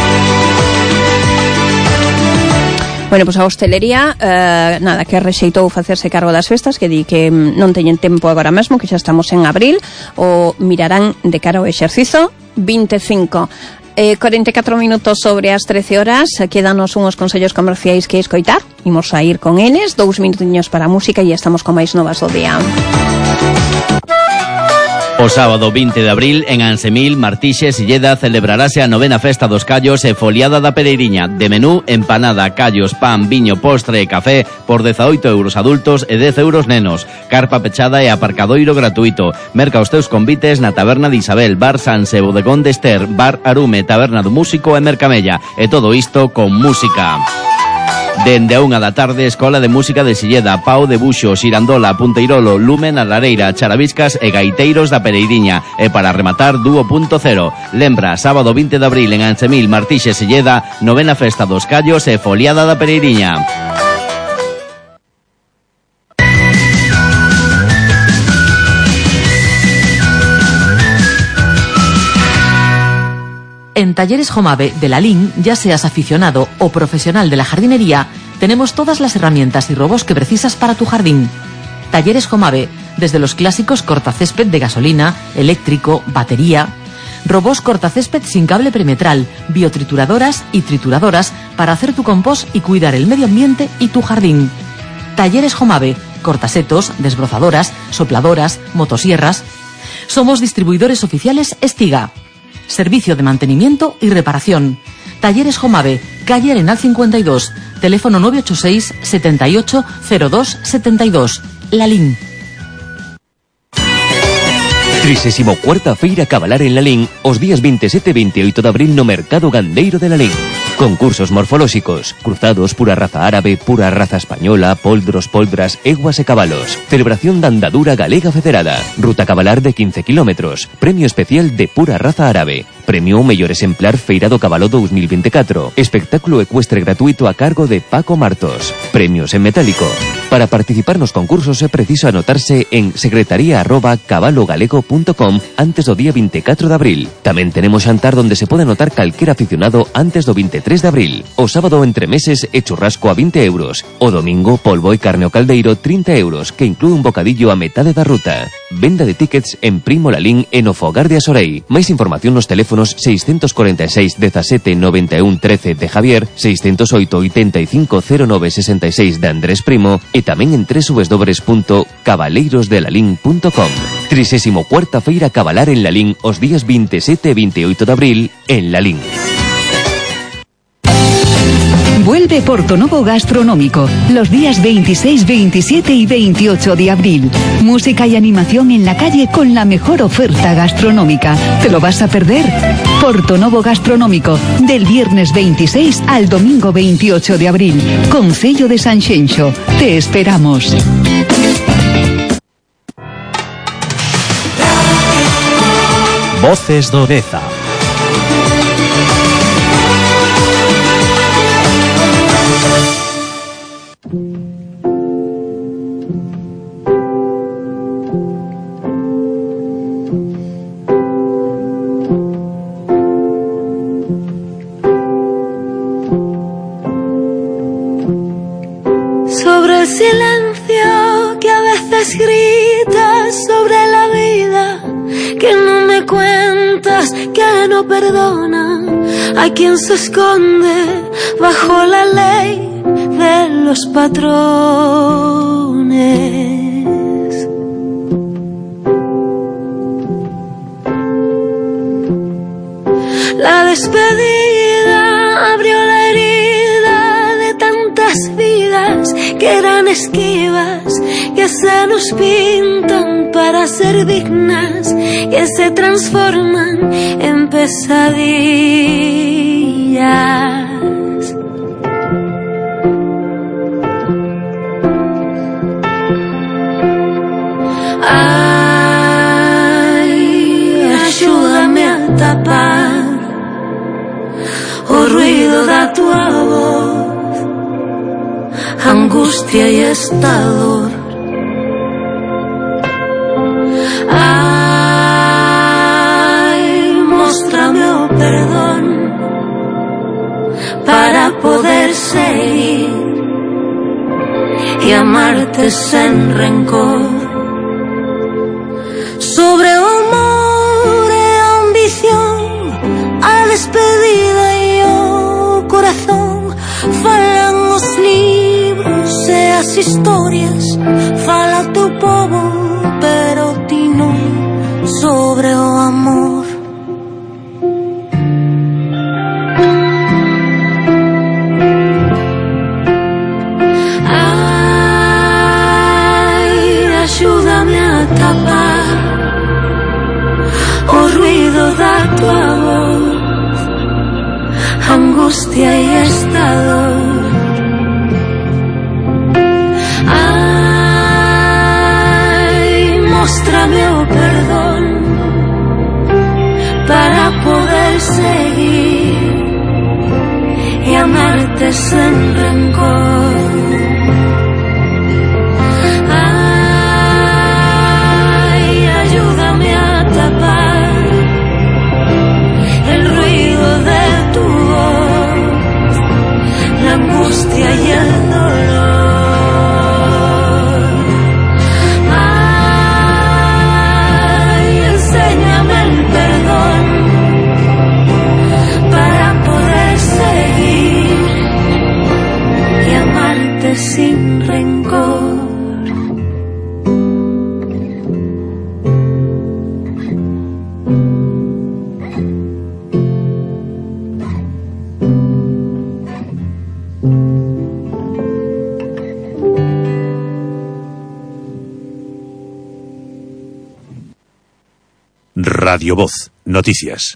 Bueno, pois pues a hostelería eh, nada, que rexeitou facerse cargo das festas, que di que non teñen tempo agora mesmo, que xa estamos en abril, o mirarán de cara ao exercizo veinticinco. Eh, cuarenta e catro minutos sobre as trece horas, quedanos unhos consellos comerciais que escoitar, imos a ir con eles, dous minutiños para a música e estamos con máis novas do día. O sábado vinte de abril, en Ansemil, Martixe, Silleda, celebrarase a novena festa dos callos e foliada da Pereiriña. De menú, empanada, callos, pan, viño, postre e café por dezaoito euros adultos e dez euros nenos. Carpa pechada e aparcadoiro gratuito. Merca os teus convites na Taberna de Isabel, Bar Sanse, Bodegón de Ester, Bar Arume, Taberna do Músico e Mercamella. E todo isto con música. Dende a unha da tarde, Escola de Música de Silleda, Pau de Buxo, Xirandola, Punteirolo, Lumen, a Lareira, Charaviscas e Gaiteiros da Pereiriña. E para rematar, Dúo punto cero. Lembra, sábado vinte de abril en Ansemil, Martixe, Silleda, novena festa dos callos e foliada da Pereiriña. En Talleres Jomave de la Lin, ya seas aficionado o profesional de la jardinería, tenemos todas las herramientas y robos que precisas para tu jardín. Talleres Jomave, desde los clásicos cortacésped de gasolina, eléctrico, batería, robos cortacésped sin cable perimetral, biotrituradoras y trituradoras para hacer tu compost y cuidar el medio ambiente y tu jardín. Talleres Jomave, cortasetos, desbrozadoras, sopladoras, motosierras. Somos distribuidores oficiales Estiga. Servicio de mantenimiento y reparación. Talleres Jomave, calle Arenal cincuenta y dos, teléfono nueve ocho seis, setenta y ocho, cero dos, setenta y dos. Lalín. trisésimo cuarta Feira Cabalar en Lalín os días veintisiete e veintioito de abril no Mercado Gandeiro de Lalín. Concursos morfolóxicos, cruzados, pura raza árabe, pura raza española, poldros, poldras, eguas e cabalos. Celebración da andadura galega federada. Ruta cabalar de quince kilómetros. Premio especial de pura raza árabe. Premio ao mellor exemplar Feira do Cabalo dos mil veinticuatro. Espectáculo ecuestre gratuito a cargo de Paco Martos. Premios en metálico. Para participar nos concursos é preciso anotarse en secretaría arroba cabalogalego punto com antes do día veinticuatro de abril. Tamén tenemos xantar donde se pode anotar calquer aficionado antes do veintitrés de abril. O sábado entre meses e churrasco a vinte euros. O domingo polvo e carne ao caldeiro trinta euros, que inclúe un bocadillo a metade da ruta. Venda de tickets en Primo Lalín e no Fogar de Asorei. Máis información nos teléfonos seiscentos cuarenta e seis, dezasete, noventa e un, trece de Javier, seiscentos oito, oitenta e cinco, cero nove, sesenta e seis de Andrés Primo e tamén en doble u doble u doble u punto cabaleirosdelalín punto com. trisésimo cuarta Feira Cabalar en Lalín os días veintisiete e veintioito de abril en Lalín. Vuelve Portonovo Gastronómico los días veintiséis, veintisiete y veintiocho de abril. Música y animación en la calle con la mejor oferta gastronómica. ¿Te lo vas a perder? Portonovo Gastronómico del viernes veintiséis al domingo veintiocho de abril. Concello de Sanxenxo. Te esperamos. Voces do Deza. Sobre el silencio que a veces gritas, sobre la vida que no me cuentas, que no perdona a quien se esconde bajo la ley de los patrones. La despedida abrió la herida de tantas vidas que eran esquivas, que se nos pintan para ser dignas, que se transforman en pesadillas. Ay, ayúdame a tapar o ruido da tua voz, angustia y estador. Ay, móstrame o perdón para poder seguir y amarte sen rencor. Sobre o amor e a ambición, a despedida e o corazón, falan os libros e as historias, fala o teu povo, pero ti non sobre o amor. Ai, axúdame a tapar o ruido da tua voz, angustia e esta dor. Móstrame o perdón para poder seguir y amarte sin rencor. Ay, ayúdame a tapar el ruido de tu voz, la angustia y el dolor. Sin rencor. Radio Voz, noticias.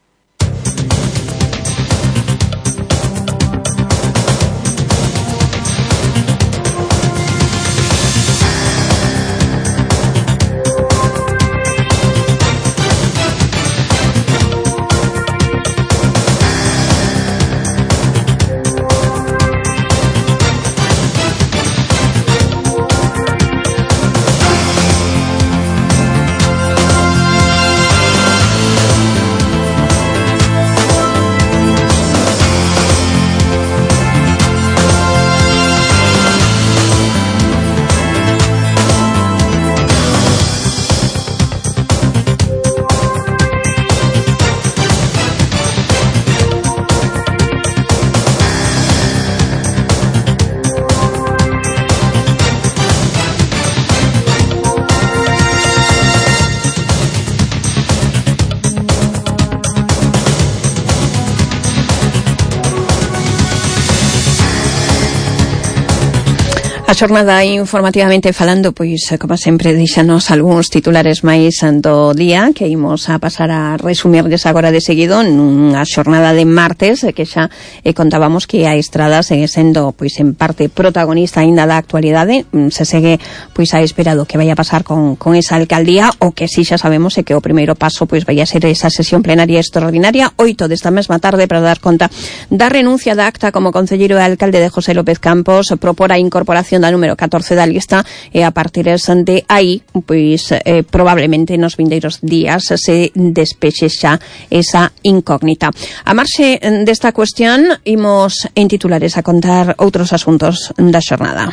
A xornada informativamente falando, pois, como sempre, díxanos algúns titulares máis do día que imos a pasar a resumirles agora de seguido nunha xornada de martes que xa eh, contábamos que a Estrada segue sendo, pois, en parte protagonista aínda da actualidade. Se segue, pois, a espera do que vai a pasar con, con esa alcaldía, o que si xa sabemos é que o primeiro paso, pois, vai a ser esa sesión plenaria extraordinaria oito desta mesma tarde para dar conta da renuncia da acta como concelleiro e alcalde de José López Campos, propor a incorporación da número catorce da lista e a partir de aí, pois eh, probablemente nos vindeiros días se despexe xa esa incógnita. A marxe desta cuestión, imos en titulares a contar outros asuntos da xornada.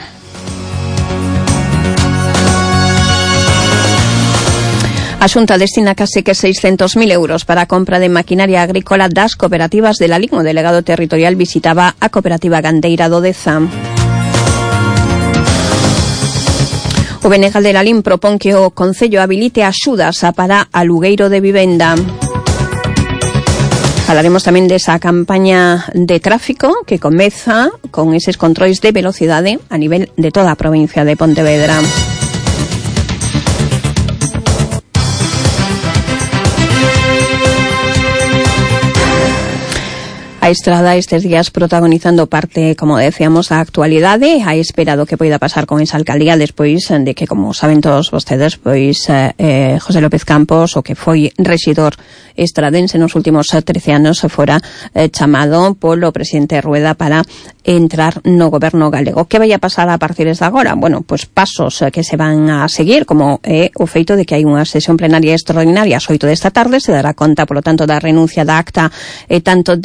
A Xunta destina case que seiscentos mil euros para a compra de maquinaria agrícola das cooperativas de Lalín. O delegado territorial visitaba a cooperativa gandeira do Deza. O Benegal de Lalín propón que o Concello habilite axudas para alugueiro de vivenda. Falaremos tamén desa campaña de tráfico que comeza con eses controis de velocidade a nivel de toda a provincia de Pontevedra. A Estrada estes días protagonizando parte, como decíamos, da actualidade, a espera do que poida pasar con esa alcaldía despois de que, como saben todos vostedes, pois eh, José López Campos, o que foi rexidor estradense nos últimos trece anos, fora eh, chamado polo presidente Rueda para entrar no goberno galego. Que vai a pasar a partir de agora? Bueno, pois pasos que se van a seguir, como é o feito de que hai unha sesión plenaria extraordinaria ás oito desta tarde, se dará conta, polo tanto, da renuncia da acta eh, tanto de Concello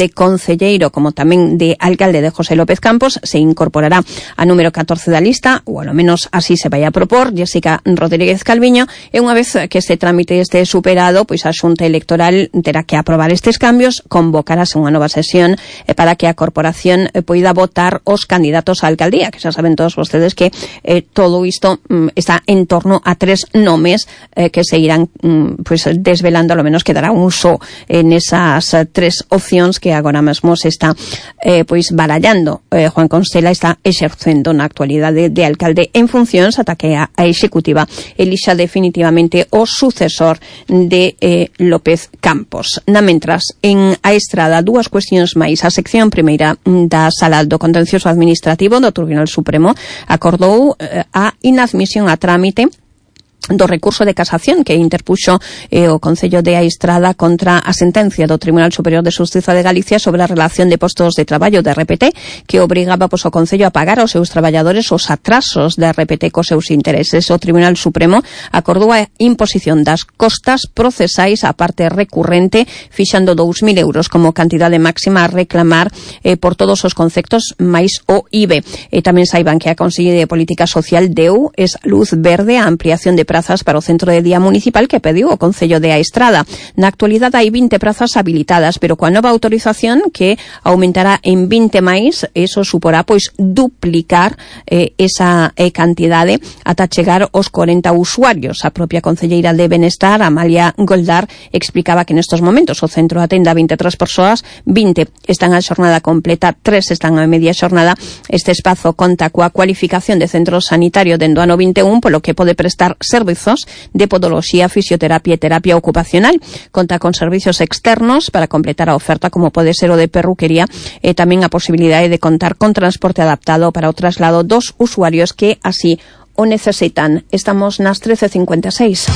concelleiro como tamén de alcalde de José López Campos, se incorporará a número catorce da lista, ou ao menos así se vai a propor Jessica Rodríguez Calviño, e unha vez que este trámite este superado, pois a Xunta Electoral terá que aprobar estes cambios, convocarase unha nova sesión eh, para que a corporación eh, poida votar os candidatos á alcaldía, que xa saben todos vostedes que eh, todo isto mm, está en torno a tres nomes eh, que se irán mm, pois desvelando, ao menos quedará un só en esas eh, tres opcións que agora mesmo se está eh, pois barallando. Eh, Juan Constela está exercendo na actualidade de alcalde en funcións ata que a, a executiva elixa definitivamente o sucesor de eh, López Campos. Na mentras, en a Estrada, dúas cuestións máis. A sección primeira da Sala do Contencioso Administrativo do Tribunal Supremo acordou eh, a inadmisión a trámite do recurso de casación que interpuxo eh, o Concello de Aistrada contra a sentencia do Tribunal Superior de Xustiza de Galicia sobre a relación de postos de traballo de R P T, que obrigaba pois, o Concello a pagar aos seus traballadores os atrasos de R P T cos seus intereses. O Tribunal Supremo acordou a imposición das costas procesais á parte recurrente, fixando dous mil euros como cantidade máxima a reclamar eh, por todos os conceptos máis o I B E. E tamén saiban que a Consellería de Política Social deu es luz verde a ampliación de prazas para o centro de día municipal que pediu o Concello de Aistrada. Na actualidade hai vinte prazas habilitadas, pero coa nova autorización que aumentará en vinte máis, eso suporá pois duplicar eh, esa eh, cantidade ata chegar aos corenta usuarios. A propia concelleira de Benestar, Amalia Goldar, explicaba que nestos momentos o centro atende a vinte e tres persoas, vinte están a xornada completa, tres están a media xornada. Este espazo conta coa cualificación de centro sanitario dende o ano vinte e un, polo que pode prestar servizos de podoloxía, fisioterapia e terapia ocupacional. Conta con servizos externos para completar a oferta, como pode ser o de perruquería, e tamén a posibilidade de contar con transporte adaptado para o traslado dos usuarios que así o necesitan. Estamos nas trece cincuenta e seis.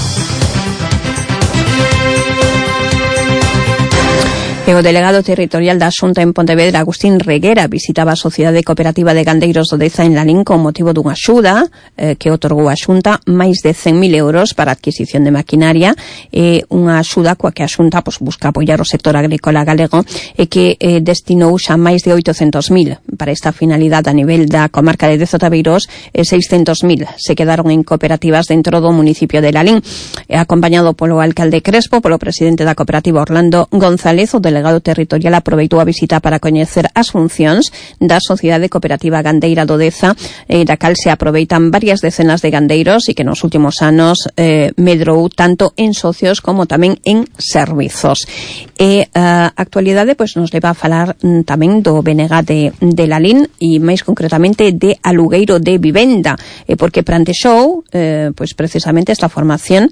E o delegado territorial da Xunta en Pontevedra, Agustín Reguera, visitaba a Sociedade Cooperativa de Gandeiros do Deza en Lalín con motivo dunha axuda eh, que otorgou a Xunta máis de cen mil euros para a adquisición de maquinaria, e eh, unha axuda coa que a Xunta pues, busca apoiar o sector agrícola galego e que eh, destinou xa máis de oitocentos mil para esta finalidade a nivel da comarca de Deza Tabeiros, e seiscentos mil se quedaron en cooperativas dentro do municipio de Lalín. E acompañado polo alcalde Crespo, polo presidente da cooperativa Orlando González, o delegado territorial aproveitou a visita para coñecer as funcións da Sociedade Cooperativa Gandeira do Deza, eh, da cal se aproveitan varias decenas de gandeiros e que nos últimos anos eh, medrou tanto en socios como tamén en servizos. E a actualidade pois, nos leva a falar mm, tamén do B N G de, de Lalín, e máis concretamente de alugueiro de vivenda, eh, porque plantexou eh, pois, precisamente esta formación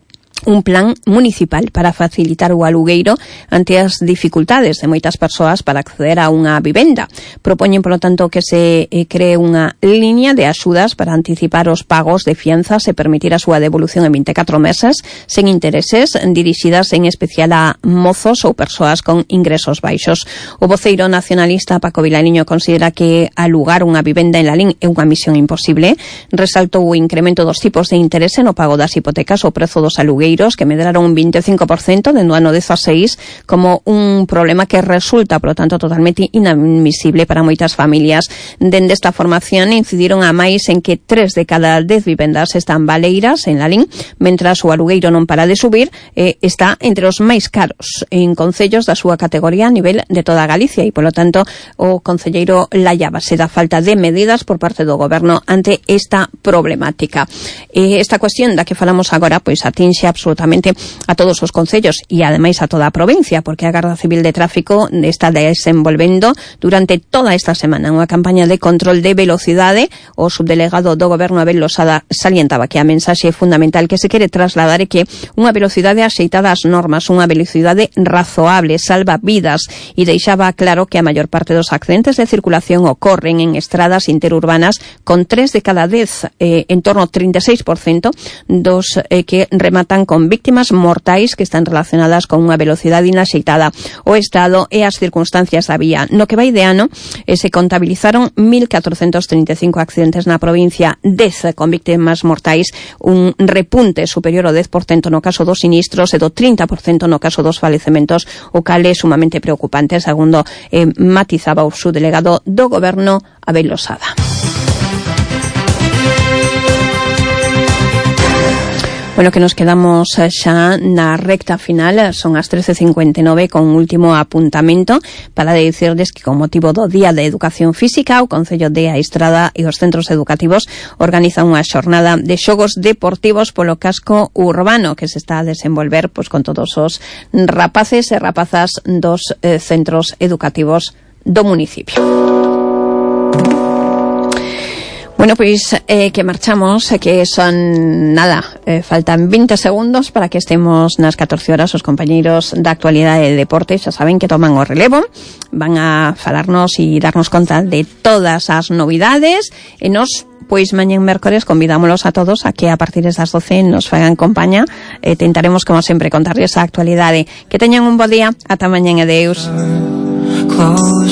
un plan municipal para facilitar o alugueiro ante as dificultades de moitas persoas para acceder a unha vivenda. Propoñen, polo tanto, que se eh, cree unha liña de axudas para anticipar os pagos de fianzas e permitir a súa devolución en vinte e catro meses sen intereses, dirixidas en especial a mozos ou persoas con ingresos baixos. O voceiro nacionalista Paco Vilariño considera que alugar unha vivenda en Lalín é unha misión imposible. Resaltou o incremento dos tipos de interese no pago das hipotecas ou prezo dos alugueiros, que medraron un vinte e cinco por cento dentro do ano dezaseis, como un problema que resulta, por lo tanto, totalmente inadmisible para moitas familias. Dende esta formación incidiron a máis en que tres de cada dez vivendas están baleiras en Lalín, mentras o alugueiro non para de subir, eh, está entre os máis caros en concellos da súa categoría a nivel de toda Galicia, e, por lo tanto, o concelleiro laiábase da falta de medidas por parte do goberno ante esta problemática. Eh, esta cuestión da que falamos agora, pois atinxe absolutamente a todos os concellos e ademais a toda a provincia, porque a Garda Civil de Tráfico está desenvolvendo durante toda esta semana unha campaña de control de velocidade. O subdelegado do Goberno, Abel Losada, salientaba que a mensaxe fundamental que se quere trasladar é que unha velocidade axeitada ás normas, unha velocidade razoable, salva vidas, e deixaba claro que a maior parte dos accidentes de circulación ocorren en estradas interurbanas, con tres de cada dez, eh, en torno ao trinta e seis por cento dos eh, que rematan con víctimas mortais que están relacionadas con unha velocidade inaxeitada, o estado e as circunstancias da vía. No que vai de ano, eh, se contabilizaron mil catrocentos trinta e cinco accidentes na provincia, dez con víctimas mortais, un repunte superior ao dez por cento no caso dos sinistros e do trinta por cento no caso dos falecementos, o cal é sumamente preocupante, segundo eh, matizaba o subdelegado do Goberno, Abel Losada. Bueno, que nos quedamos xa na recta final, son as trece cincuenta e nove con un último apuntamento para dicirles que con motivo do Día de Educación Física o Concello de A Estrada e os centros educativos organizan unha xornada de xogos deportivos polo casco urbano que se está a desenvolver pois, con todos os rapaces e rapazas dos eh, centros educativos do municipio. Bueno, pois eh, que marchamos, que son nada, eh, faltan veinte segundos para que estemos nas catorce horas. Os compañeiros da actualidade de deporte xa saben que toman o relevo, van a falarnos e darnos conta de todas as novidades e nos pois mañén mércores convidámolos a todos a que a partir das doce nos fagan compaña. Eh, tentaremos como sempre contarles a actualidade. Que teñan un bo día, ata mañén e deus.